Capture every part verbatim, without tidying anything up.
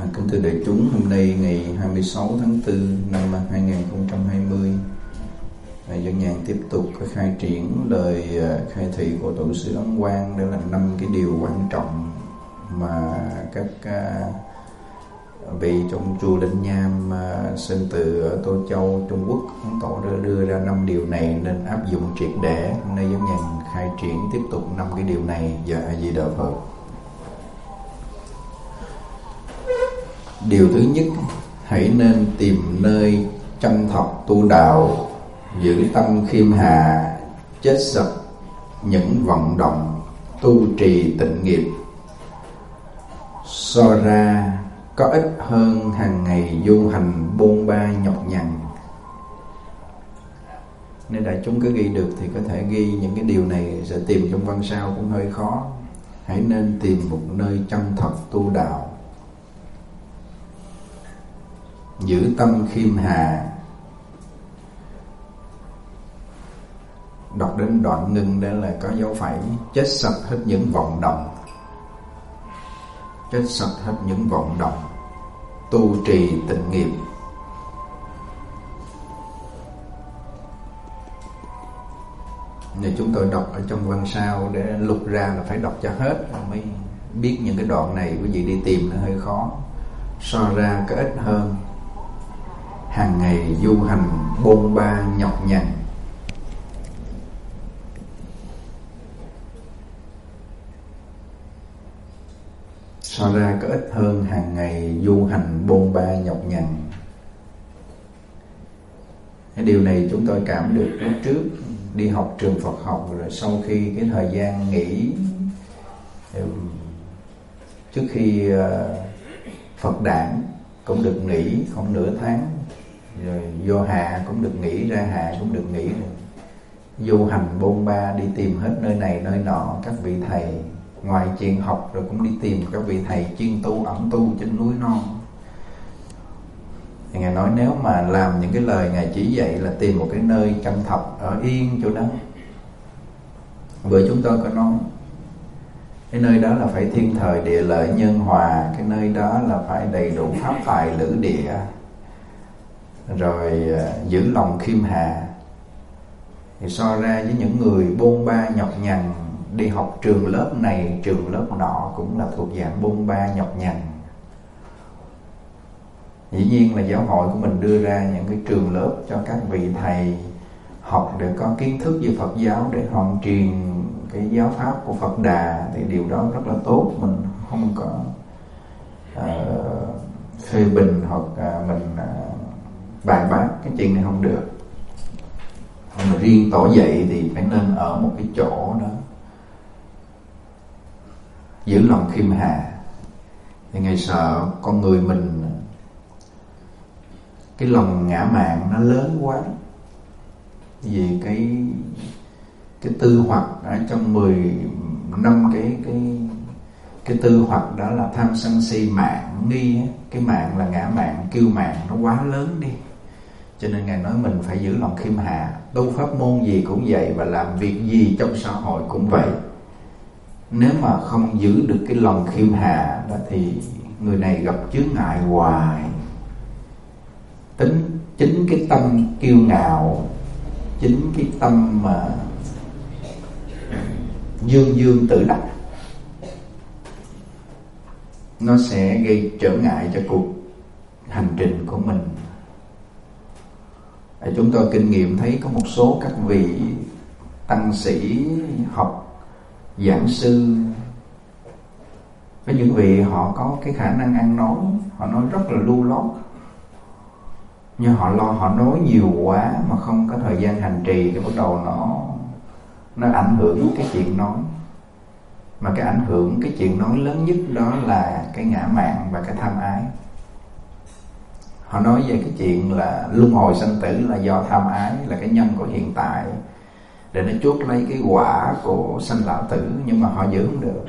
À, kính thưa đại chúng, hôm nay ngày hai mươi sáu tháng tư năm hai nghìn không trăm hai mươi, à, Dân Nhàn tiếp tục khai triển lời uh, khai thị của tổ sư Ấn Quang. Đó là năm cái điều quan trọng mà các uh, vị trong chùa Linh Nham uh, sinh từ ở Tô Châu, Trung Quốc, Ấn Tổ đã đưa ra năm điều này nên áp dụng triệt để. Hôm nay Dân Nhàn khai triển tiếp tục năm cái điều này. Dạ A Di Đà Phật. Điều thứ nhất, hãy nên tìm nơi chân thật tu đạo, giữ tâm khiêm hà, chết sạch những vận động tu trì tịnh nghiệp, so ra có ích hơn hàng ngày du hành bôn ba nhọc nhằn. Nếu đại chúng cứ ghi được thì có thể ghi những cái điều này, sẽ tìm trong văn sao cũng hơi khó. Hãy nên tìm một nơi chân thật tu đạo, giữ tâm khiêm hà. Đọc đến đoạn ngưng đó là có dấu phẩy. Chết sạch hết những vọng động, chết sạch hết những vọng động tu trì tịnh nghiệp. Nên chúng tôi đọc ở trong văn sao để lục ra là phải đọc cho hết mới biết những cái đoạn này. Quý vị đi tìm nó hơi khó. So ra có ích hơn hàng ngày du hành bôn ba nhọc nhằn. So ra có ích hơn hàng ngày du hành bôn ba nhọc nhằn. Cái điều này chúng tôi cảm được lúc trước đi học trường Phật học, rồi sau khi cái thời gian nghỉ trước khi Phật đản cũng được nghỉ khoảng nửa tháng, rồi vô hạ cũng được nghỉ, ra hạ cũng được nghỉ, rồi du hành bôn ba đi tìm hết nơi này nơi nọ. Các vị thầy ngoài chuyện học rồi cũng đi tìm các vị thầy chuyên tu ẩn tu trên núi non. Thì Ngài nói nếu mà làm những cái lời Ngài chỉ dạy là tìm một cái nơi chân thật ở yên chỗ đó. Vừa chúng tôi có nói cái nơi đó là phải thiên thời địa lợi nhân hòa, cái nơi đó là phải đầy đủ pháp tài lữ địa, rồi uh, giữ lòng khiêm hạ. Thì so ra với những người bôn ba nhọc nhằn, đi học trường lớp này trường lớp nọ cũng là thuộc dạng bôn ba nhọc nhằn. Dĩ nhiên là giáo hội của mình đưa ra những cái trường lớp cho các vị thầy học để có kiến thức về Phật giáo, để hoàn truyền cái giáo pháp của Phật Đà, thì điều đó rất là tốt. Mình không có uh, phê bình hoặc uh, mình uh, bài bác cái chuyện này không được. Mà riêng tổ dạy thì phải nên ở một cái chỗ đó, giữ lòng khiêm hà. Thì Ngài sợ con người mình cái lòng ngã mạn nó lớn quá, vì cái cái tư hoặc ở trong mười năm cái cái cái tư hoặc đó là tham sân si mạng nghi. Cái mạng là ngã mạng, kiêu mạng nó quá lớn đi, cho nên Ngài nói mình phải giữ lòng khiêm hạ. Tu pháp môn gì cũng vậy, và làm việc gì trong xã hội cũng vậy. Nếu mà không giữ được cái lòng khiêm hạ đó thì người này gặp chướng ngại hoài. Tính chính cái tâm kiêu ngạo, chính cái tâm mà dương dương tự đắc, nó sẽ gây trở ngại cho cuộc hành trình của mình. Chúng tôi kinh nghiệm thấy có một số các vị tăng sĩ học giảng sư, với những vị họ có cái khả năng ăn nói, họ nói rất là lưu loát, nhưng họ lo họ nói nhiều quá mà không có thời gian hành trì, thì bắt đầu nó nó ảnh hưởng cái chuyện nói. Mà cái ảnh hưởng cái chuyện nói lớn nhất đó là cái ngã mạn và cái tham ái. Họ nói về cái chuyện là luân hồi sanh tử là do tham ái, là cái nhân của hiện tại, để nó chuốc lấy cái quả của sanh lão tử, nhưng mà họ giữ không được.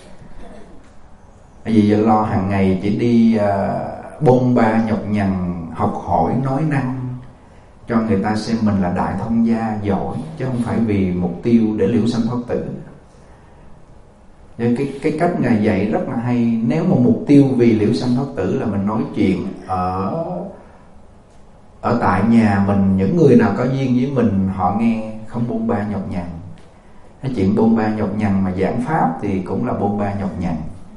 Bởi vì giờ lo hàng ngày chỉ đi uh, bôn ba nhọc nhằn, học hỏi nói năng cho người ta xem mình là đại thông gia giỏi, chứ không phải vì mục tiêu để liễu sanh thoát tử. Cái, cái cách Ngài dạy rất là hay. Nếu mà mục tiêu vì liễu sanh thoát tử là mình nói chuyện ở ở tại nhà mình, những người nào có duyên với mình họ nghe, không bôn ba nhọc nhằn. Cái chuyện bôn ba nhọc nhằn mà giảng pháp thì cũng là bôn ba nhọc nhằn.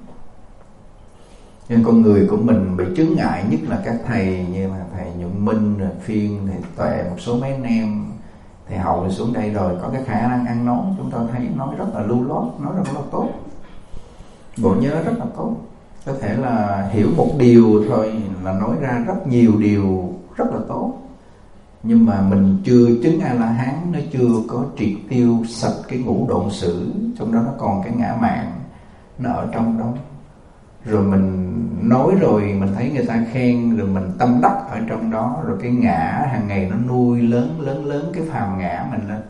Nên con người của mình bị chướng ngại, nhất là các thầy như là thầy Nhuận Minh, rồi Phiên, thầy Tuệ, một số mấy anh em thầy Hậu xuống đây rồi có cái khả năng ăn nói, chúng ta thấy nói rất là lưu loát, nói rất là tốt, bộ nhớ rất là tốt, có thể là hiểu một điều thôi là nói ra rất nhiều điều rất là tốt. Nhưng mà mình chưa chứng A La Hán, nó chưa có triệt tiêu sạch cái ngũ độn sử, trong đó nó còn cái ngã mạn nó ở trong đó. Rồi mình nói rồi mình thấy người ta khen, rồi mình tâm đắc ở trong đó, rồi cái ngã hàng ngày nó nuôi lớn lớn lớn cái phàm ngã mình lên.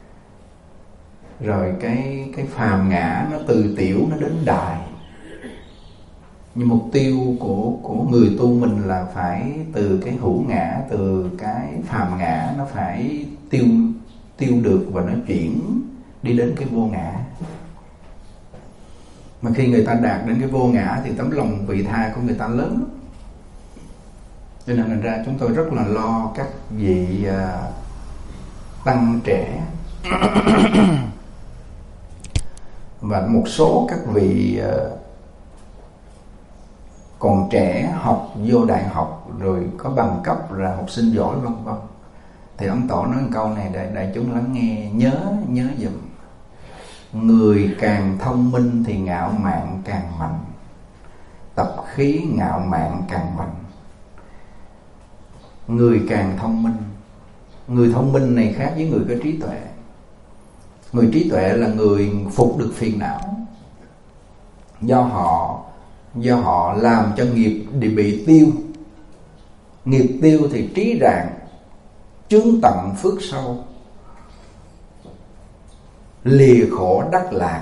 Rồi cái cái phàm ngã nó từ tiểu nó đến đại. Nhưng mục tiêu của của người tu mình là phải từ cái hữu ngã, từ cái phàm ngã nó phải tiêu tiêu được và nó chuyển đi đến cái vô ngã. Mà khi người ta đạt đến cái vô ngã thì tấm lòng vị tha của người ta lớn. Cho nên thành ra chúng tôi rất là lo các vị uh, tăng trẻ và một số các vị uh, còn trẻ học vô đại học rồi có bằng cấp là học sinh giỏi vân vân. Thì ông Tổ nói một câu này đại, đại chúng lắng nghe nhớ nhớ dùm. Người càng thông minh thì ngạo mạn càng mạnh, tập khí ngạo mạn càng mạnh. Người càng thông minh, người thông minh này khác với người có trí tuệ. Người trí tuệ là người phục được phiền não, do họ do họ làm cho nghiệp để bị tiêu. Nghiệp tiêu thì trí rạng, chướng tận phước sâu, lìa khổ đắc lạc,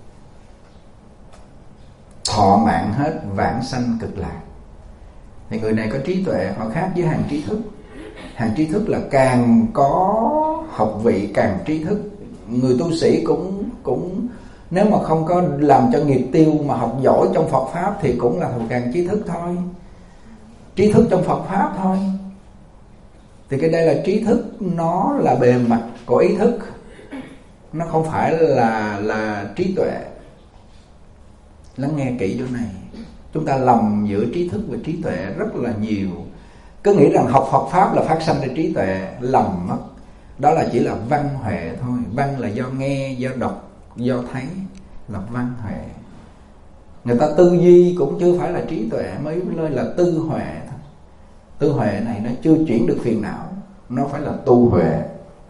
thọ mạng hết vãng sanh cực lạc. Thì người này có trí tuệ, họ khác với hàng trí thức. Hàng trí thức là càng có học vị càng trí thức. Người tu sĩ cũng cũng nếu mà không có làm cho nghiệp tiêu mà học giỏi trong Phật Pháp thì cũng là thuộc hàng trí thức thôi. Trí thức trong Phật Pháp thôi. Thì cái đây là trí thức, nó là bề mặt của ý thức, nó không phải là là trí tuệ. Lắng nghe kỹ chỗ này. Chúng ta lầm giữa trí thức và trí tuệ rất là nhiều. Cứ nghĩ rằng học Phật Pháp là phát sanh ra trí tuệ, lầm mất. Đó là chỉ là văn huệ thôi. Văn là do nghe, do đọc, do thấy, là văn huệ. Người ta tư duy cũng chưa phải là trí tuệ, mới nói là tư huệ thôi. Tư huệ này nó chưa chuyển được phiền não, nó phải là tu huệ.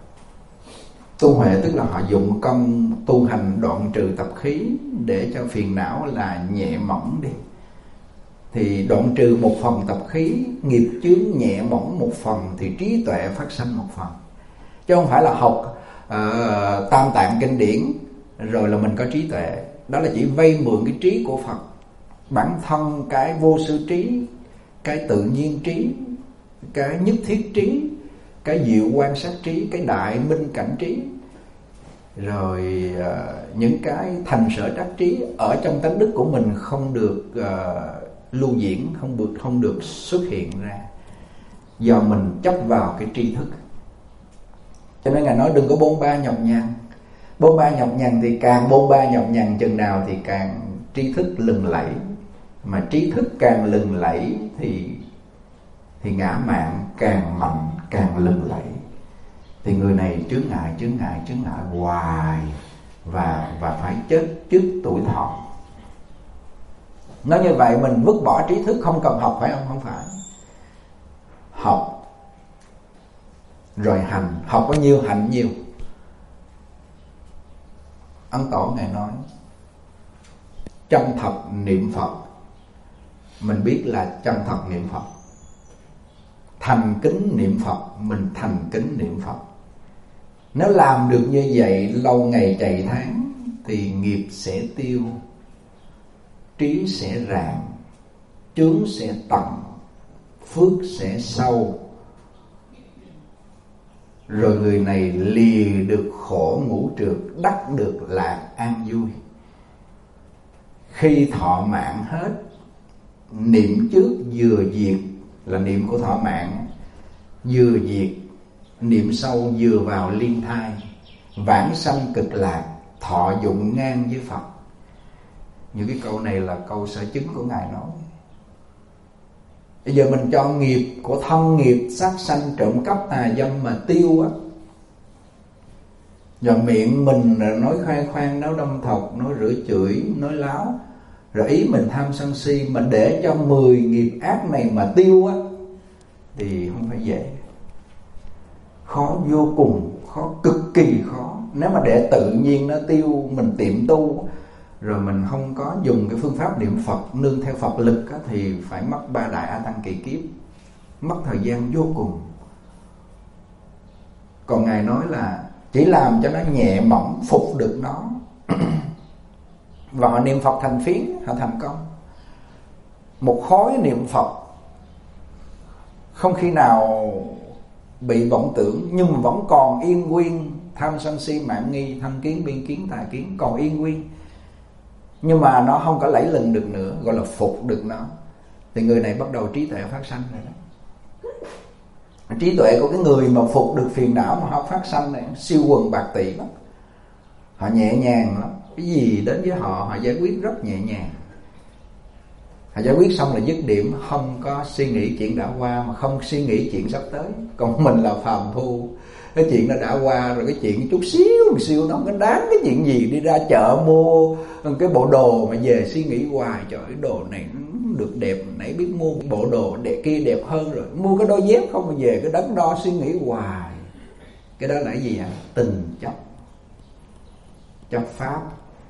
Tu huệ tức là họ dụng công tu hành đoạn trừ tập khí để cho phiền não là nhẹ mỏng đi. Thì đoạn trừ một phần tập khí, nghiệp chướng nhẹ mỏng một phần, thì trí tuệ phát sanh một phần. Chứ không phải là học uh, tam tạng kinh điển rồi là mình có trí tuệ. Đó là chỉ vay mượn cái trí của Phật. Bản thân cái vô sư trí, cái tự nhiên trí, cái nhất thiết trí, cái diệu quan sát trí, cái đại minh cảnh trí, rồi uh, những cái thành sở trắc trí ở trong tánh đức của mình không được uh, lưu diễn, không được không được xuất hiện ra, do mình chấp vào cái tri thức. Cho nên Ngài nói đừng có bôn ba nhọc nhằn. Bôn ba nhọc nhằn thì càng bôn ba nhọc nhằn chừng nào thì càng tri thức lừng lẫy. Mà trí thức càng lừng lẫy thì thì ngã mạn càng mạnh, càng lừng lẫy. Thì người này chướng ngại, chướng ngại, chướng ngại hoài, và và phải chết trước tuổi thọ. Nói như vậy mình vứt bỏ trí thức, không cần học phải không? Không phải. Học rồi hành, học bao nhiêu hành nhiều. Ấn Tổ Ngài nói chân thật niệm Phật, mình biết là chân thật niệm Phật. Thành kính niệm Phật, mình thành kính niệm Phật. Nếu làm được như vậy lâu ngày chạy tháng thì nghiệp sẽ tiêu, trí sẽ rạng, chướng sẽ tận, phước sẽ sâu. Rồi người này lìa được khổ ngũ trược, đắc được lạc an vui. khi thọ mạng hết, niệm trước vừa diệt là niệm của thọ mạng, vừa diệt niệm sau vừa vào liên thai, vãng sanh cực lạc, thọ dụng ngang với Phật. Những cái câu này là câu sở chứng của Ngài nói. Bây giờ mình cho nghiệp của thân nghiệp sát sanh trộm cắp tà dâm mà tiêu á, rồi miệng mình nói khoe khoang, nói đâm thọc, nói rửa chửi, nói láo, rồi ý mình tham sân si, mà để cho mười nghiệp ác này mà tiêu á thì không phải dễ, khó vô cùng, khó, cực kỳ khó. Nếu mà để tự nhiên nó tiêu, mình tiệm tu rồi mình không có dùng cái phương pháp niệm Phật nương theo Phật lực á, thì phải mất ba đại A Tăng kỳ kiếp, mất thời gian vô cùng. Còn Ngài nói là chỉ làm cho nó nhẹ mỏng, phục được nó và họ niệm Phật thành phiến, họ thành công. Một khối niệm Phật không khi nào bị vọng tưởng, nhưng mà vẫn còn yên nguyên tham sân si mạn nghi, thân kiến biên kiến tà kiến, còn yên nguyên, nhưng mà nó không có lẫy lừng được nữa, gọi là phục được nó, thì người này bắt đầu trí tuệ phát sanh rồi đó. Trí tuệ của cái người mà phục được phiền não mà họ phát sanh này siêu quần bạc tỷ lắm. Họ nhẹ nhàng lắm, cái gì đến với họ họ giải quyết rất nhẹ nhàng. Họ giải quyết xong là dứt điểm, không có suy nghĩ chuyện đã qua, mà không suy nghĩ chuyện sắp tới. Còn mình là phàm phu, cái chuyện nó đã qua rồi, cái chuyện chút xíu một xíu nó không có đáng cái chuyện gì. Đi ra chợ mua cái bộ đồ mà về suy nghĩ hoài, trời ơi đồ này được đẹp, nãy biết mua bộ đồ đẹp kia đẹp hơn rồi, mua cái đôi dép không mà về cái đắn đo suy nghĩ hoài. Cái đó là cái gì ạ? Tình chấp, chấp pháp,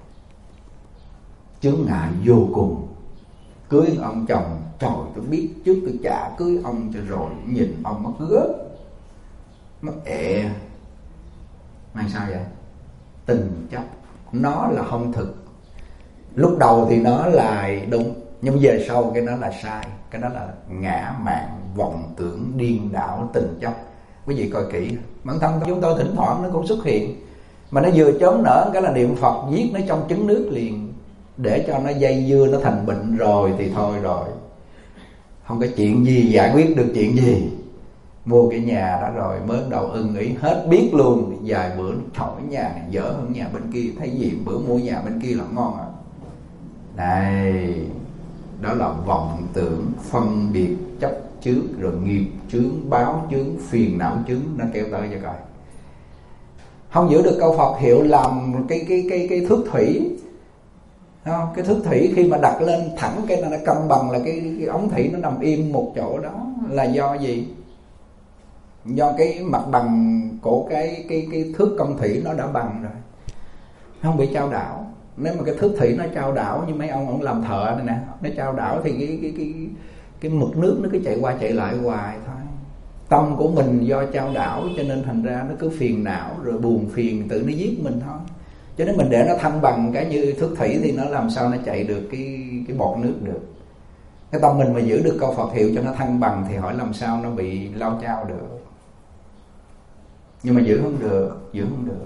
chướng ngại vô cùng. Cưới ông chồng, trời tôi biết trước tôi chả cưới ông cho rồi, nhìn ông mất gớp, mất ẹ. Mà sao vậy? Tình chấp, nó là không thực. Lúc đầu thì nó là đúng, nhưng về sau cái nó là sai. Cái đó là ngã mạn, vọng tưởng, điên đảo, tình chấp. Quý vị coi kỹ, bản thân chúng tôi thỉnh thoảng nó cũng xuất hiện, mà nó vừa chớm nở cái là niệm Phật giết nó trong trứng nước liền, để cho nó dây dưa, nó thành bệnh rồi thì thôi rồi, không có chuyện gì giải quyết được chuyện gì. Mua cái nhà đó rồi mới đầu ưng ý hết biết luôn, vài bữa thổi nhà này dở hơn nhà bên kia, thấy gì bữa mua nhà bên kia là ngon à. Này, đó là vọng tưởng, phân biệt, chấp trước, rồi nghiệp chướng, báo chướng, phiền não chướng, nó kéo tới cho coi. Không giữ được câu Phật hiệu làm cái cái cái cái thước thủy. Không? Cái thước thủy khi mà đặt lên thẳng cái nó cân bằng là cái, cái ống thủy nó nằm im một chỗ đó là do gì? Do cái mặt bằng của cái cái cái thước công thủy nó đã bằng rồi, không bị chao đảo. Nếu mà cái thước thủy nó chao đảo như mấy ông ông làm thợ này nè, nó chao đảo thì cái cái cái cái mực nước nó cứ chạy qua chạy lại hoài thôi. Tâm của mình do chao đảo cho nên thành ra nó cứ phiền não rồi buồn phiền, tự nó giết mình thôi. Cho nên mình để nó thăng bằng cái như thước thủy thì nó làm sao nó chạy được cái cái bọt nước được. Cái tâm mình mà giữ được câu Phật hiệu cho nó thăng bằng thì hỏi làm sao nó bị lao chao được. Nhưng mà giữ không được, giữ không được.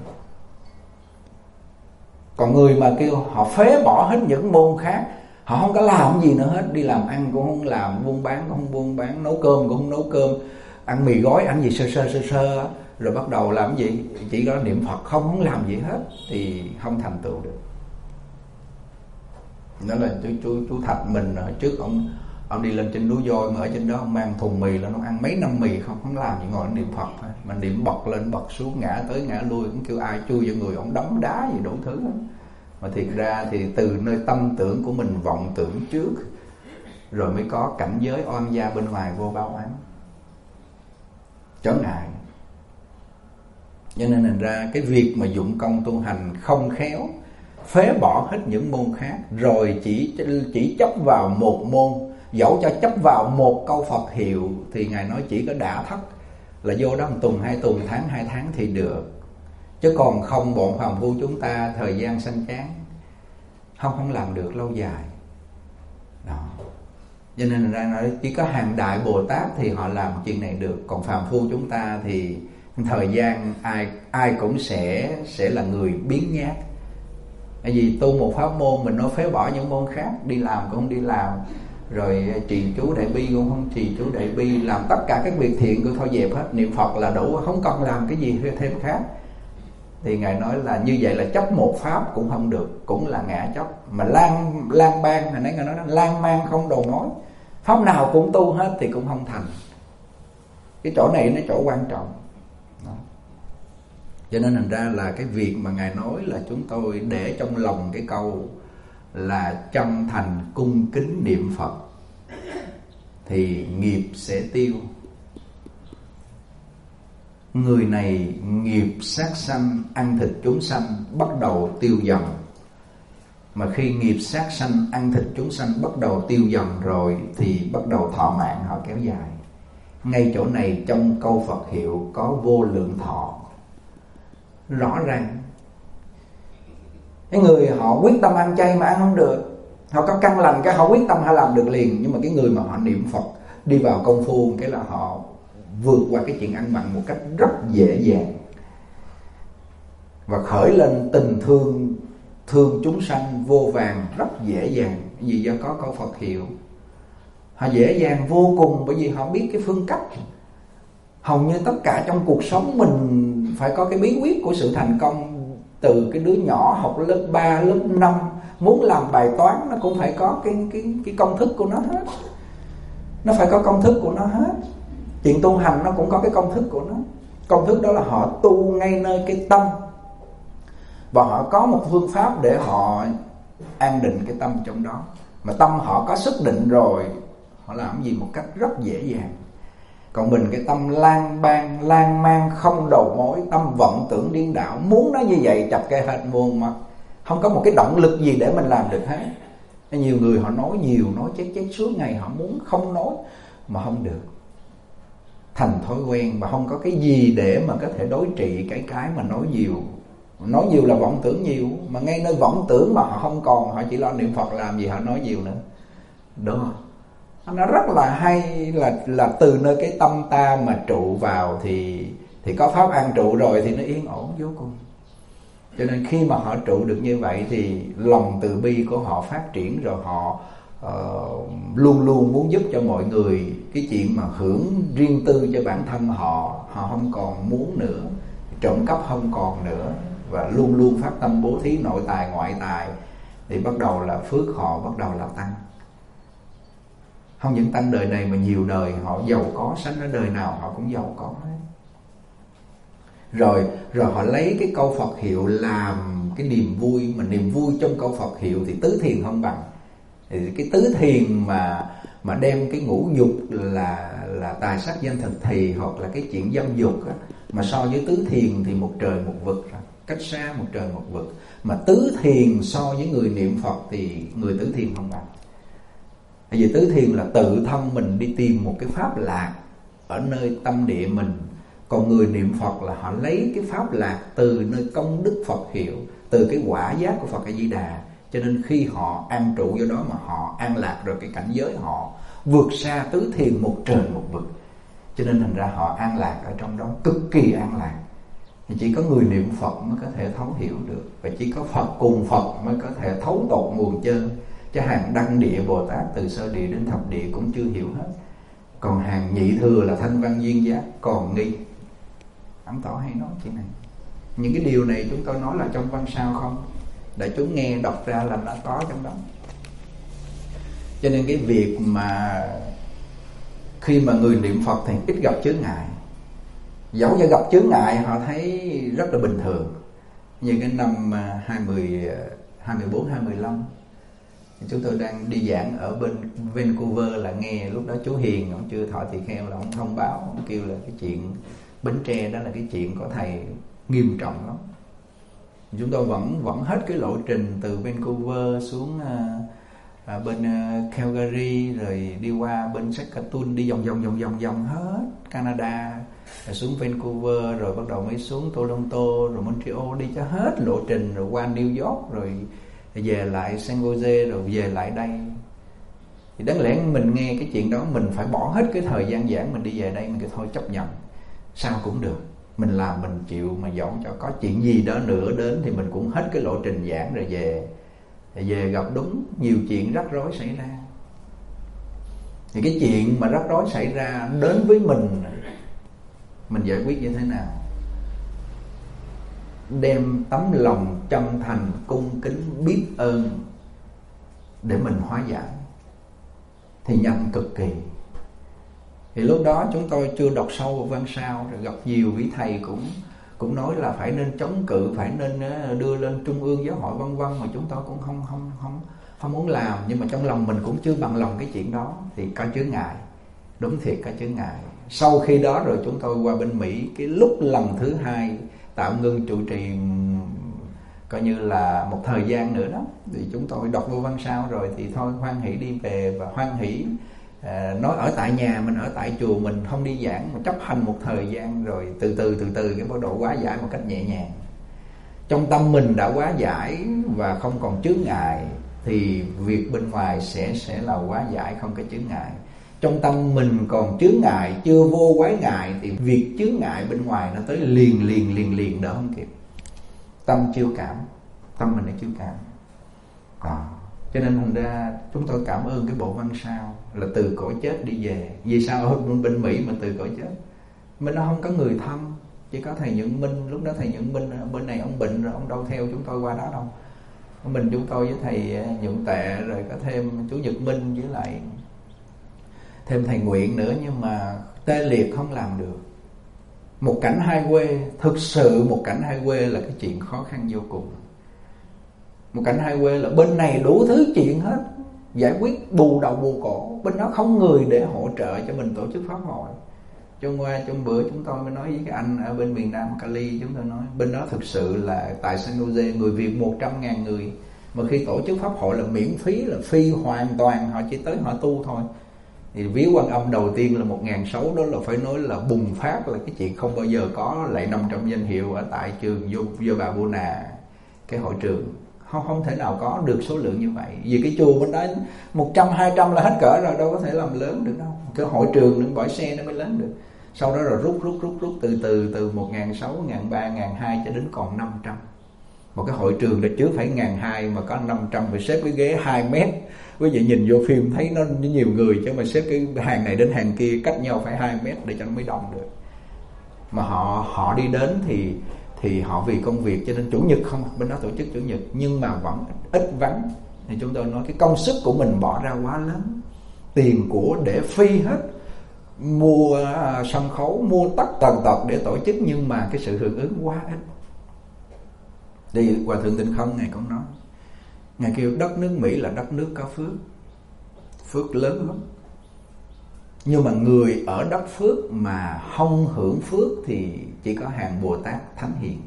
Còn người mà kêu họ phế bỏ hết những môn khác, họ không có làm gì nữa hết, đi làm ăn cũng không làm, buôn bán cũng không buôn bán, nấu cơm cũng không nấu cơm, ăn mì gói, ăn gì sơ sơ sơ sơ, rồi bắt đầu làm gì? Chỉ có niệm Phật, không không làm gì hết thì không thành tựu được. Đó là chú chú chú Thạch mình trước ông ông đi lên trên núi Voi mà ở trên đó ông mang thùng mì lên, ông ăn mấy năm mì không không làm gì, ngồi niệm Phật thôi. Mà niệm bật lên bật xuống, ngã tới ngã lui, cũng kêu ai chui vào người ông đấm đá gì đủ thứ đó. Mà thiệt ra thì từ nơi tâm tưởng của mình vọng tưởng trước, rồi mới có cảnh giới oan gia bên ngoài vô báo oán trở ngại. Cho nên thành ra cái việc mà dụng công tu hành không khéo, phế bỏ hết những môn khác, rồi chỉ chỉ chấp vào một môn, dẫu cho chấp vào một câu Phật hiệu thì Ngài nói chỉ có đã thất là vô đó một tuần, hai tuần, tháng, hai tháng thì được. Chứ còn không, bọn phàm phu chúng ta thời gian sanh chán, không không làm được lâu dài. Đó. Cho nên ra nói chỉ có hàng đại Bồ Tát thì họ làm chuyện này được. Còn phàm phu chúng ta thì thời gian ai ai cũng sẽ sẽ là người biến nhát. Tại vì tu một pháp môn mình nó phế bỏ những môn khác, đi làm cũng không đi làm, rồi trì chú đại bi cũng không trì chú đại bi, làm tất cả các việc thiện cũng thôi dẹp hết, niệm Phật là đủ, không cần làm cái gì thêm khác. Thì Ngài nói là như vậy là chấp một pháp cũng không được, cũng là ngã chấp. Mà lan lan ban, hồi nãy Ngài nói lan man không đầu mối, pháp nào cũng tu hết thì cũng không thành. Cái chỗ này nó chỗ quan trọng đó. Cho nên thành ra là cái việc mà Ngài nói là chúng tôi để trong lòng cái câu là chân thành cung kính niệm Phật thì nghiệp sẽ tiêu. Người này nghiệp sát sanh ăn thịt chúng sanh bắt đầu tiêu dần. Mà khi nghiệp sát sanh ăn thịt chúng sanh bắt đầu tiêu dần rồi thì bắt đầu thọ mạng họ kéo dài. Ngay chỗ này trong câu Phật hiệu có vô lượng thọ. Rõ ràng cái người họ quyết tâm ăn chay mà ăn không được, họ có căn lành cái họ quyết tâm họ làm được liền. Nhưng mà cái người mà họ niệm Phật đi vào công phu cái là họ vượt qua cái chuyện ăn mặn một cách rất dễ dàng, và khởi lên tình thương thương chúng sanh vô vàn rất dễ dàng. Vì do có câu Phật hiệu, họ dễ dàng vô cùng, bởi vì họ biết cái phương cách. Hầu như tất cả trong cuộc sống mình phải có cái bí quyết của sự thành công. Từ cái đứa nhỏ học lớp ba, lớp năm muốn làm bài toán nó cũng phải có cái, cái, cái công thức của nó hết. Nó phải có công thức của nó hết. Chuyện tu hành nó cũng có cái công thức của nó. Công thức đó là họ tu ngay nơi cái tâm, và họ có một phương pháp để họ an định cái tâm trong đó. Mà tâm họ có sức định rồi, họ làm gì một cách rất dễ dàng. Còn mình cái tâm lan ban, lan man không đầu mối, tâm vọng tưởng điên đảo, muốn nó như vậy chặt cây hết muôn mà không có một cái động lực gì để mình làm được hết. Nhiều người họ nói nhiều, nói chết chết suốt ngày, họ muốn không nói mà không được, thành thói quen, mà không có cái gì để mà có thể đối trị cái cái mà nói nhiều. Nói nhiều là vọng tưởng nhiều, mà ngay nơi vọng tưởng mà họ không còn, họ chỉ lo niệm Phật làm gì họ nói nhiều nữa. Đúng không? Nó rất là hay là là từ nơi cái tâm ta mà trụ vào thì thì có pháp an trụ rồi thì nó yên ổn vô cùng. Cho nên khi mà họ trụ được như vậy thì lòng từ bi của họ phát triển, rồi họ uh, luôn luôn muốn giúp cho mọi người. Cái chuyện mà hưởng riêng tư cho bản thân họ, họ không còn muốn nữa, trộm cắp không còn nữa, và luôn luôn phát tâm bố thí nội tài ngoại tài, thì bắt đầu là phước họ bắt đầu là tăng. Không những tăng đời này mà nhiều đời họ giàu có, sánh ở đời nào họ cũng giàu có hết. Rồi rồi họ lấy cái câu Phật hiệu làm cái niềm vui, mà niềm vui trong câu Phật hiệu thì tứ thiền không bằng. Thì cái tứ thiền mà mà đem cái ngũ dục là là tài sắc danh thực thì, hoặc là cái chuyện dâm dục á, mà so với tứ thiền thì một trời một vực, cách xa một trời một vực. Mà tứ thiền so với người niệm Phật thì người tứ thiền không bằng. Bởi vì tứ thiền là tự thân mình đi tìm một cái pháp lạc ở nơi tâm địa mình. Còn người niệm Phật là họ lấy cái pháp lạc từ nơi công đức Phật hiệu, từ cái quả giác của Phật A Di Đà. Cho nên khi họ an trụ do đó mà họ an lạc rồi, cái cảnh giới họ vượt xa tứ thiền một trời một vực. Cho nên thành ra họ an lạc ở trong đó, cực kỳ an lạc. Thì chỉ có người niệm Phật mới có thể thấu hiểu được, và chỉ có Phật cùng Phật mới có thể thấu tột nguồn chân. Chứ hàng đăng địa Bồ Tát từ sơ địa đến thập địa cũng chưa hiểu hết. Còn hàng nhị thừa là thanh văn duyên giác còn nghi. Ấn Tổ hay nói chuyện này. Những cái điều này chúng tôi nói là trong văn sao không, để chúng nghe đọc ra là nó có trong đó. Cho nên cái việc mà khi mà người niệm Phật thì ít gặp chướng ngại. Dẫu cho gặp chướng ngại họ thấy rất là bình thường. Như cái năm hai mươi, hai mươi bốn, hai mươi lăm chúng tôi đang đi giảng ở bên Vancouver, là nghe lúc đó chú Hiền ông chưa thọ tỳ kheo, là ông thông báo, ông kêu là cái chuyện Bến Tre đó là cái chuyện có thầy nghiêm trọng lắm. Chúng tôi vẫn vẫn hết cái lộ trình từ Vancouver xuống à, bên uh, Calgary, rồi đi qua bên Saskatoon, đi vòng vòng vòng vòng vòng hết Canada, rồi xuống Vancouver, rồi bắt đầu mới xuống Toronto, rồi Montreal, đi cho hết lộ trình, rồi qua New York, rồi về lại San Jose, rồi về lại đây. Thì đáng lẽ mình nghe cái chuyện đó mình phải bỏ hết cái thời gian giảng mình đi về đây, mình cứ thôi chấp nhận sao cũng được. Mình làm mình chịu mà dọn cho có chuyện gì đó nữa đến thì mình cũng hết cái lộ trình giảng rồi về. Rồi về gặp đúng nhiều chuyện rắc rối xảy ra. Thì cái chuyện mà rắc rối xảy ra đến với mình, mình giải quyết như thế nào? Đem tấm lòng chân thành, cung kính, biết ơn để mình hóa giải thì nhanh cực kỳ. Thì lúc đó chúng tôi chưa đọc sâu vào văn sao, rồi gặp nhiều vị thầy cũng cũng nói là phải nên chống cự, phải nên đưa lên trung ương giáo hội vân vân, mà chúng tôi cũng không không không không muốn làm. Nhưng mà trong lòng mình cũng chưa bằng lòng cái chuyện đó, thì có chướng ngại, đúng thiệt có chướng ngại. Sau khi đó rồi chúng tôi qua bên Mỹ, cái lúc lần thứ hai tạm ngưng trụ trì coi như là một thời gian nữa đó, thì chúng tôi đọc vô văn sao rồi thì thôi hoan hỷ đi về, và hoan hỷ à, nói ở tại nhà mình, ở tại chùa mình không đi giảng, mà chấp hành một thời gian rồi từ từ từ từ cái bắt đầu hóa giải một cách nhẹ nhàng. Trong tâm mình đã hóa giải và không còn chướng ngại thì việc bên ngoài sẽ sẽ là hóa giải, không có chướng ngại. Trong tâm mình còn chướng ngại, chưa vô quái ngại thì việc chướng ngại bên ngoài nó tới liền liền liền liền đỡ không kịp. Tâm chiêu cảm, tâm mình đã chiêu cảm à. Cho nên thành ra chúng tôi cảm ơn cái bộ văn sao là từ cõi chết đi về. Vì sao ở bên Mỹ mà từ cõi chết? Mình nó không có người thân, chỉ có thầy Nhuận Minh. Lúc đó thầy Nhuận Minh ở bên này ông bệnh rồi, ông đâu theo chúng tôi qua đó đâu. Mình chúng tôi với thầy Nhuận Tệ, rồi có thêm chú Nhật Minh, với lại thêm thầy Nguyện nữa. Nhưng mà tê liệt không làm được. Một cảnh hai quê, thực sự một cảnh hai quê là cái chuyện khó khăn vô cùng. Một cảnh hai quê là bên này đủ thứ chuyện hết, giải quyết bù đầu bù cổ, bên đó không người để hỗ trợ cho mình tổ chức pháp hội. Trong qua trong bữa chúng tôi mới nói với cái anh ở bên miền Nam Cali, chúng tôi nói bên đó thực sự là tại San Jose người Việt một trăm ngàn người, mà khi tổ chức pháp hội là miễn phí, là phi hoàn toàn, họ chỉ tới họ tu thôi. Thì viếng Quan Âm đầu tiên là một ngàn sáu, đó là phải nói là bùng phát, là cái chuyện không bao giờ có, lại năm trăm danh hiệu ở tại trường Vô Bà Bô Nà, cái hội trường không không thể nào có được số lượng như vậy. Vì cái chùa bên đó một trăm hai trăm là hết cỡ rồi, đâu có thể làm lớn được đâu. Cái hội trường nó bỏ xe nó mới lớn được. Sau đó rồi rút rút rút rút từ từ từ một ngàn sáu, một ngàn ba, một ngàn hai cho đến còn năm trăm. Một cái hội trường là trước phải một ngàn hai mà có năm trăm, phải xếp cái ghế hai mét. Quý vị nhìn vô phim thấy nó nhiều người, chứ mà xếp cái hàng này đến hàng kia cách nhau phải hai mét để cho nó mới đông được. Mà họ họ đi đến thì thì họ vì công việc cho nên chủ nhật không, bên đó tổ chức chủ nhật, nhưng mà vẫn ít vắng. Thì chúng tôi nói cái công sức của mình bỏ ra quá lớn, tiền của để phi hết, mua uh, sân khấu, mua tất tần tật để tổ chức, nhưng mà cái sự hưởng ứng quá ít. Thì Hòa Thượng Tịnh Không Ngài cũng nói, Ngài kêu đất nước Mỹ là đất nước có phước, phước lớn lắm. Nhưng mà người ở đất phước mà không hưởng phước thì chỉ có hàng Bồ Tát Thánh Hiền.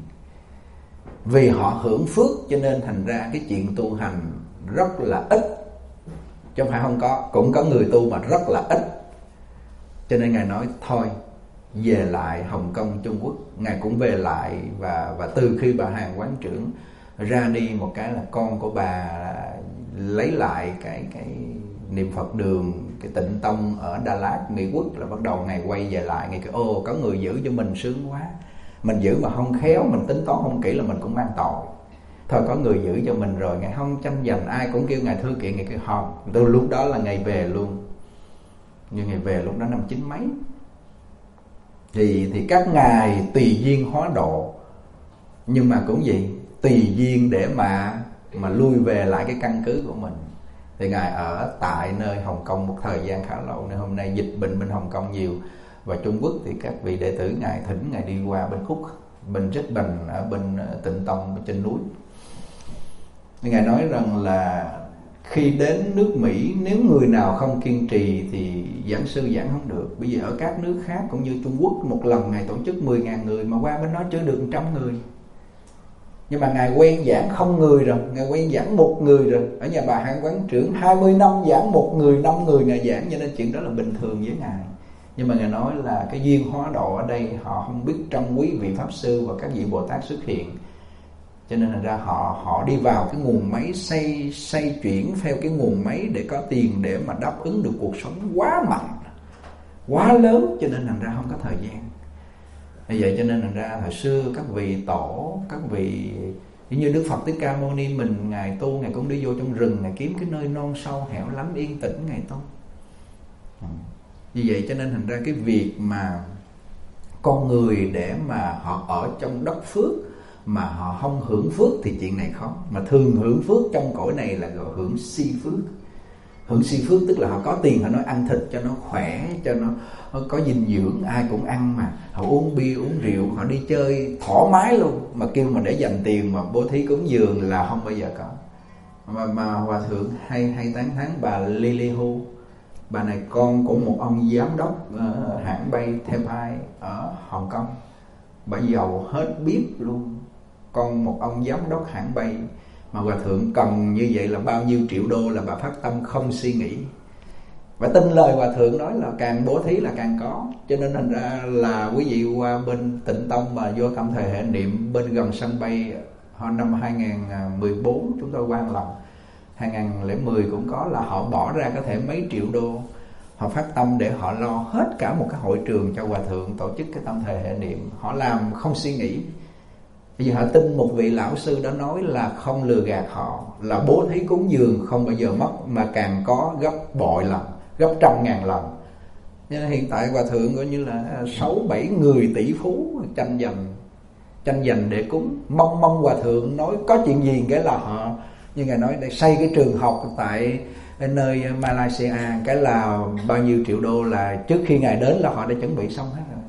Vì họ hưởng phước cho nên thành ra cái chuyện tu hành rất là ít. Chứ không phải không có, cũng có người tu mà rất là ít. Cho nên Ngài nói thôi về lại Hồng Kông Trung Quốc. Ngài cũng về lại, và và từ khi bà Hàn quán trưởng ra đi một cái là con của bà lấy lại cái cái niệm Phật đường, cái Tịnh Tông ở Đà Lạt, Mỹ Quốc, là bắt đầu Ngài quay về lại. Ngài kêu ô có người giữ cho mình sướng quá. Mình giữ mà không khéo, mình tính toán không kỹ là mình cũng mang tội. Thôi có người giữ cho mình rồi, Ngài không tranh giành, ai cũng kêu Ngài thư kiện, Ngài kêu không. Từ lúc đó là Ngài về luôn. Nhưng Ngài về lúc đó năm chín mấy. Thì thì các ngài tùy duyên hóa độ, nhưng mà cũng gì? Tùy duyên để mà mà lui về lại cái căn cứ của mình. Thì Ngài ở tại nơi Hồng Kông một thời gian khá lâu, nên hôm nay dịch bệnh bên Hồng Kông nhiều. Và Trung Quốc thì các vị đệ tử Ngài thỉnh Ngài đi qua bên Úc, bên Trích Bình, ở bên Tịnh Tông trên núi. Thì Ngài nói rằng là khi đến nước Mỹ, nếu người nào không kiên trì thì giảng sư giảng không được. Bây giờ ở các nước khác cũng như Trung Quốc, một lần Ngài tổ chức mười ngàn người, mà qua bên đó chưa được một trăm người. Nhưng mà Ngài quen giảng không người rồi, Ngài quen giảng một người rồi. Ở nhà bà Hạng quán trưởng hai mươi năm giảng một người, năm người Ngài giảng, cho nên chuyện đó là bình thường với Ngài. Nhưng mà Ngài nói là cái duyên hóa độ ở đây họ không biết trân quý vị Pháp Sư và các vị Bồ Tát xuất hiện. Cho nên là ra họ họ đi vào cái nguồn máy xây xây chuyển theo cái nguồn máy để có tiền để mà đáp ứng được cuộc sống quá mạnh, quá lớn, cho nên thành ra không có thời gian. Như vậy cho nên thành ra hồi xưa các vị tổ, các vị như Đức Phật Thích Ca Mâu Ni mình, ngài tu, ngài cũng đi vô trong rừng, ngài kiếm cái nơi non sâu hẻo lánh yên tĩnh ngài tu. Như vậy cho nên thành ra cái việc mà con người để mà họ ở trong đất phước mà họ không hưởng phước thì chuyện này khó. Mà thường hưởng phước trong cõi này là gọi hưởng si phước. Hưởng si phước tức là họ có tiền, họ nói ăn thịt cho nó khỏe, cho nó có dinh dưỡng, ai cũng ăn mà. Họ uống bia, uống rượu, họ đi chơi thoải mái luôn. Mà kêu mà để dành tiền mà bố thí cúng dường là không bao giờ có. Mà, mà Hòa Thượng hay hay tán thán bà Lily Hu. Bà này con của một ông giám đốc uh, hãng bay Thai ở Hồng Kông. Bà giàu hết biết luôn. Con một ông giám đốc hãng bay mà Hòa Thượng cần như vậy là bao nhiêu triệu đô là bà phát tâm không suy nghĩ. Và tin lời Hòa Thượng nói là càng bố thí là càng có. Cho nên thành ra là quý vị qua bên Tịnh Tông mà vô thăm thời hệ niệm bên gần sân bay hồi năm hai không một bốn chúng tôi quan lòng, hai không không không cũng có, là họ bỏ ra có thể mấy triệu đô. Họ phát tâm để họ lo hết cả một cái hội trường cho Hòa Thượng tổ chức cái tâm thời hệ niệm. Họ làm không suy nghĩ. Bây giờ họ tin một vị lão sư đã nói là không lừa gạt họ, là bố thí cúng dường không bao giờ mất, mà càng có gấp bội lần, gấp trăm ngàn lần. Nên hiện tại Hòa Thượng coi như là sáu bảy người tỷ phú tranh giành tranh giành để cúng. Mong mong Hòa Thượng nói có chuyện gì cái là họ, như ngài nói để xây cái trường học tại nơi Malaysia, cái là bao nhiêu triệu đô là trước khi ngài đến là họ đã chuẩn bị xong hết rồi.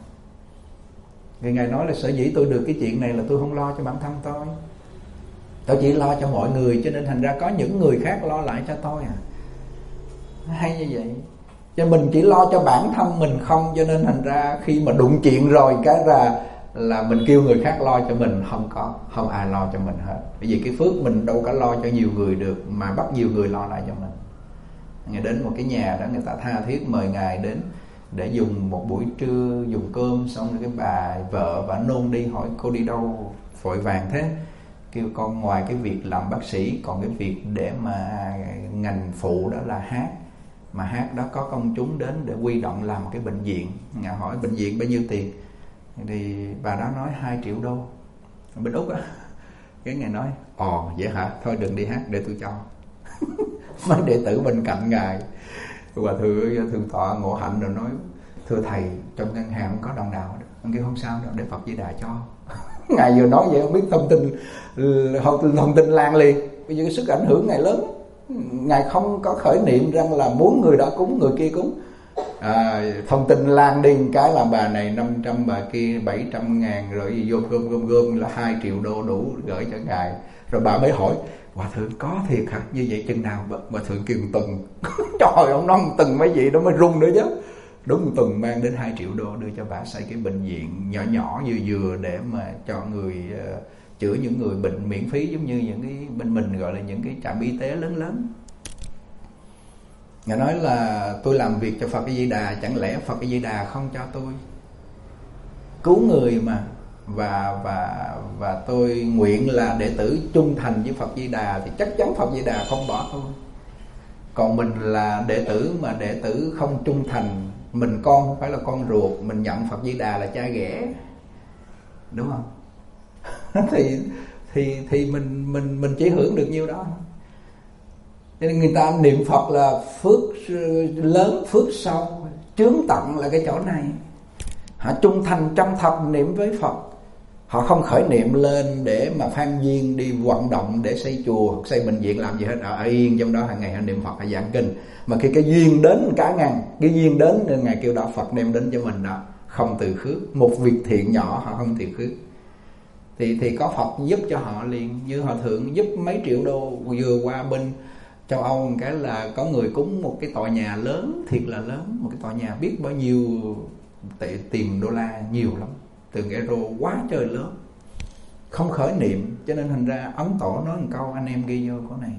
Vì ngài nói là sở dĩ tôi được cái chuyện này là tôi không lo cho bản thân tôi, tôi chỉ lo cho mọi người, cho nên thành ra có những người khác lo lại cho tôi à. Hay như vậy. Cho mình chỉ lo cho bản thân mình không, cho nên thành ra khi mà đụng chuyện rồi cái là là mình kêu người khác lo cho mình, không có, không ai lo cho mình hết. Bởi vì cái phước mình đâu có lo cho nhiều người được, mà bắt nhiều người lo lại cho mình. Ngài đến một cái nhà đó, người ta tha thiết mời ngài đến để dùng một buổi trưa, dùng cơm, xong rồi cái bà vợ bà nôn đi hỏi cô đi đâu vội vàng thế. Kêu con ngoài cái việc làm bác sĩ còn cái việc để mà ngành phụ đó là hát, mà hát đó có công chúng đến để huy động làm cái bệnh viện. Ngài hỏi bệnh viện bao nhiêu tiền thì bà đó nói hai triệu đô bên Úc á. Cái ngài nói ồ vậy hả, thôi đừng đi hát để tôi cho. Mấy đệ tử bên cạnh ngài, Hòa Thượng Thượng Tọa Ngộ Hạnh rồi nói thưa thầy trong ngân hàng không có đồng nào đâu. Ông kêu không sao đâu, để Phật Di Đà cho. Ngài vừa nói vậy không biết thông tin thông tin lan liền. Bây giờ cái sức ảnh hưởng ngài lớn. Ngài không có khởi niệm rằng là muốn người đó cúng người kia cúng. À, thông tin lan đi cái là bà này năm trăm, bà kia bảy trăm ngàn, rồi vô gom gom gom là hai triệu đô đủ gửi cho ngài. Rồi bà mới hỏi Hòa Thượng có thiệt hả? Như vậy chừng nào? Hòa Thượng kêu Tuần. Trời, ông nói Tuần mấy vị đó mới rung nữa chứ. Đúng, Tuần mang đến hai triệu đô đưa cho bà xây cái bệnh viện nhỏ nhỏ vừa vừa để mà cho người uh, chữa những người bệnh miễn phí, giống như những cái bên mình gọi là những cái trạm y tế lớn lớn. Ngài nói là tôi làm việc cho Phật Di Đà, chẳng lẽ Phật Di Đà không cho tôi cứu người mà, và và và tôi nguyện là đệ tử trung thành với Phật Di Đà thì chắc chắn Phật Di Đà không bỏ tôi. Còn mình là đệ tử mà đệ tử không trung thành, mình con không phải là con ruột, mình nhận Phật Di Đà là cha ghẻ, đúng không? thì thì thì mình mình mình chỉ hưởng được nhiêu đó. Cho nên người ta niệm Phật là phước lớn, phước sâu, chướng tận là cái chỗ này. Họ trung thành trong thật niệm với Phật. Họ không khởi niệm lên để mà phan duyên đi vận động để xây chùa, xây bệnh viện làm gì hết. Ở yên trong đó hàng ngày họ niệm Phật, họ giảng kinh. Mà khi cái duyên đến cả ngàn, cái duyên đến nên Ngài kêu đó Phật đem đến cho mình đó, không từ khước. Một việc thiện nhỏ họ không từ khước. Thì thì có Phật giúp cho họ liền. Như Hòa Thượng giúp mấy triệu đô vừa qua bên châu Âu một cái là có người cúng một cái tòa nhà lớn, thiệt là lớn, một cái tòa nhà biết bao nhiêu tệ tiền đô la, nhiều lắm, từng euro quá trời lớn, không khởi niệm. Cho nên thành ra Ấn Tổ nói một câu, anh em ghi vô câu này: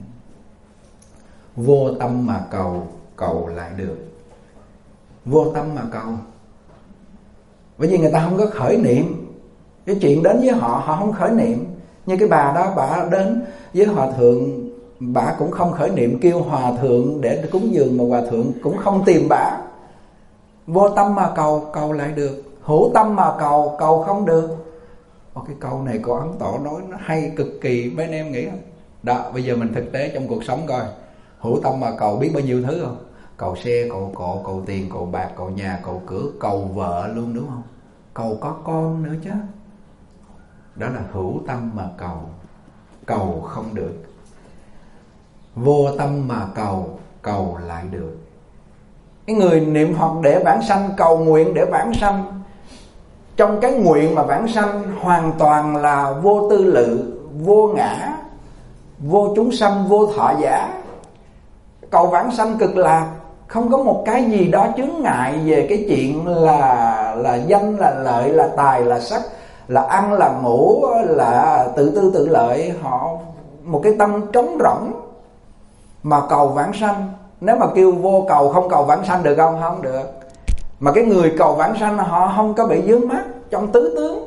vô tâm mà cầu, cầu lại được. Vô tâm mà cầu, bởi vì người ta không có khởi niệm. Cái chuyện đến với họ, họ không khởi niệm. Như cái bà đó, bà đến với Hòa Thượng, bà cũng không khởi niệm kêu Hòa Thượng để cúng dường, mà Hòa Thượng cũng không tìm bà. Vô tâm mà cầu, cầu lại được. Hữu tâm mà cầu, cầu không được. Ô, cái câu này cô Ấn Tổ nói nó hay cực kỳ, mấy anh em nghĩ không? Đó, bây giờ mình thực tế trong cuộc sống coi. Hữu tâm mà cầu biết bao nhiêu thứ không? Cầu xe, cầu cộ, cầu tiền, cầu bạc, cầu nhà, cầu cửa, cầu vợ luôn, đúng không? Cầu có con nữa chứ. Đó là hữu tâm mà cầu, cầu không được. Vô tâm mà cầu, cầu lại được. Cái người niệm Phật để vãng sanh, cầu nguyện để vãng sanh, trong cái nguyện mà vãng sanh hoàn toàn là vô tư lự, vô ngã, vô chúng sanh, vô thọ giả. Cầu vãng sanh cực lạc, không có một cái gì đó chướng ngại về cái chuyện là là danh, là lợi, là tài, là sắc, là ăn, là ngủ, là tự tư tự lợi. Họ một cái tâm trống rỗng mà cầu vãng sanh. Nếu mà kêu vô cầu không cầu vãng sanh được không? Không được. Mà cái người cầu vãng sanh họ không có bị vướng mắc trong tứ tướng.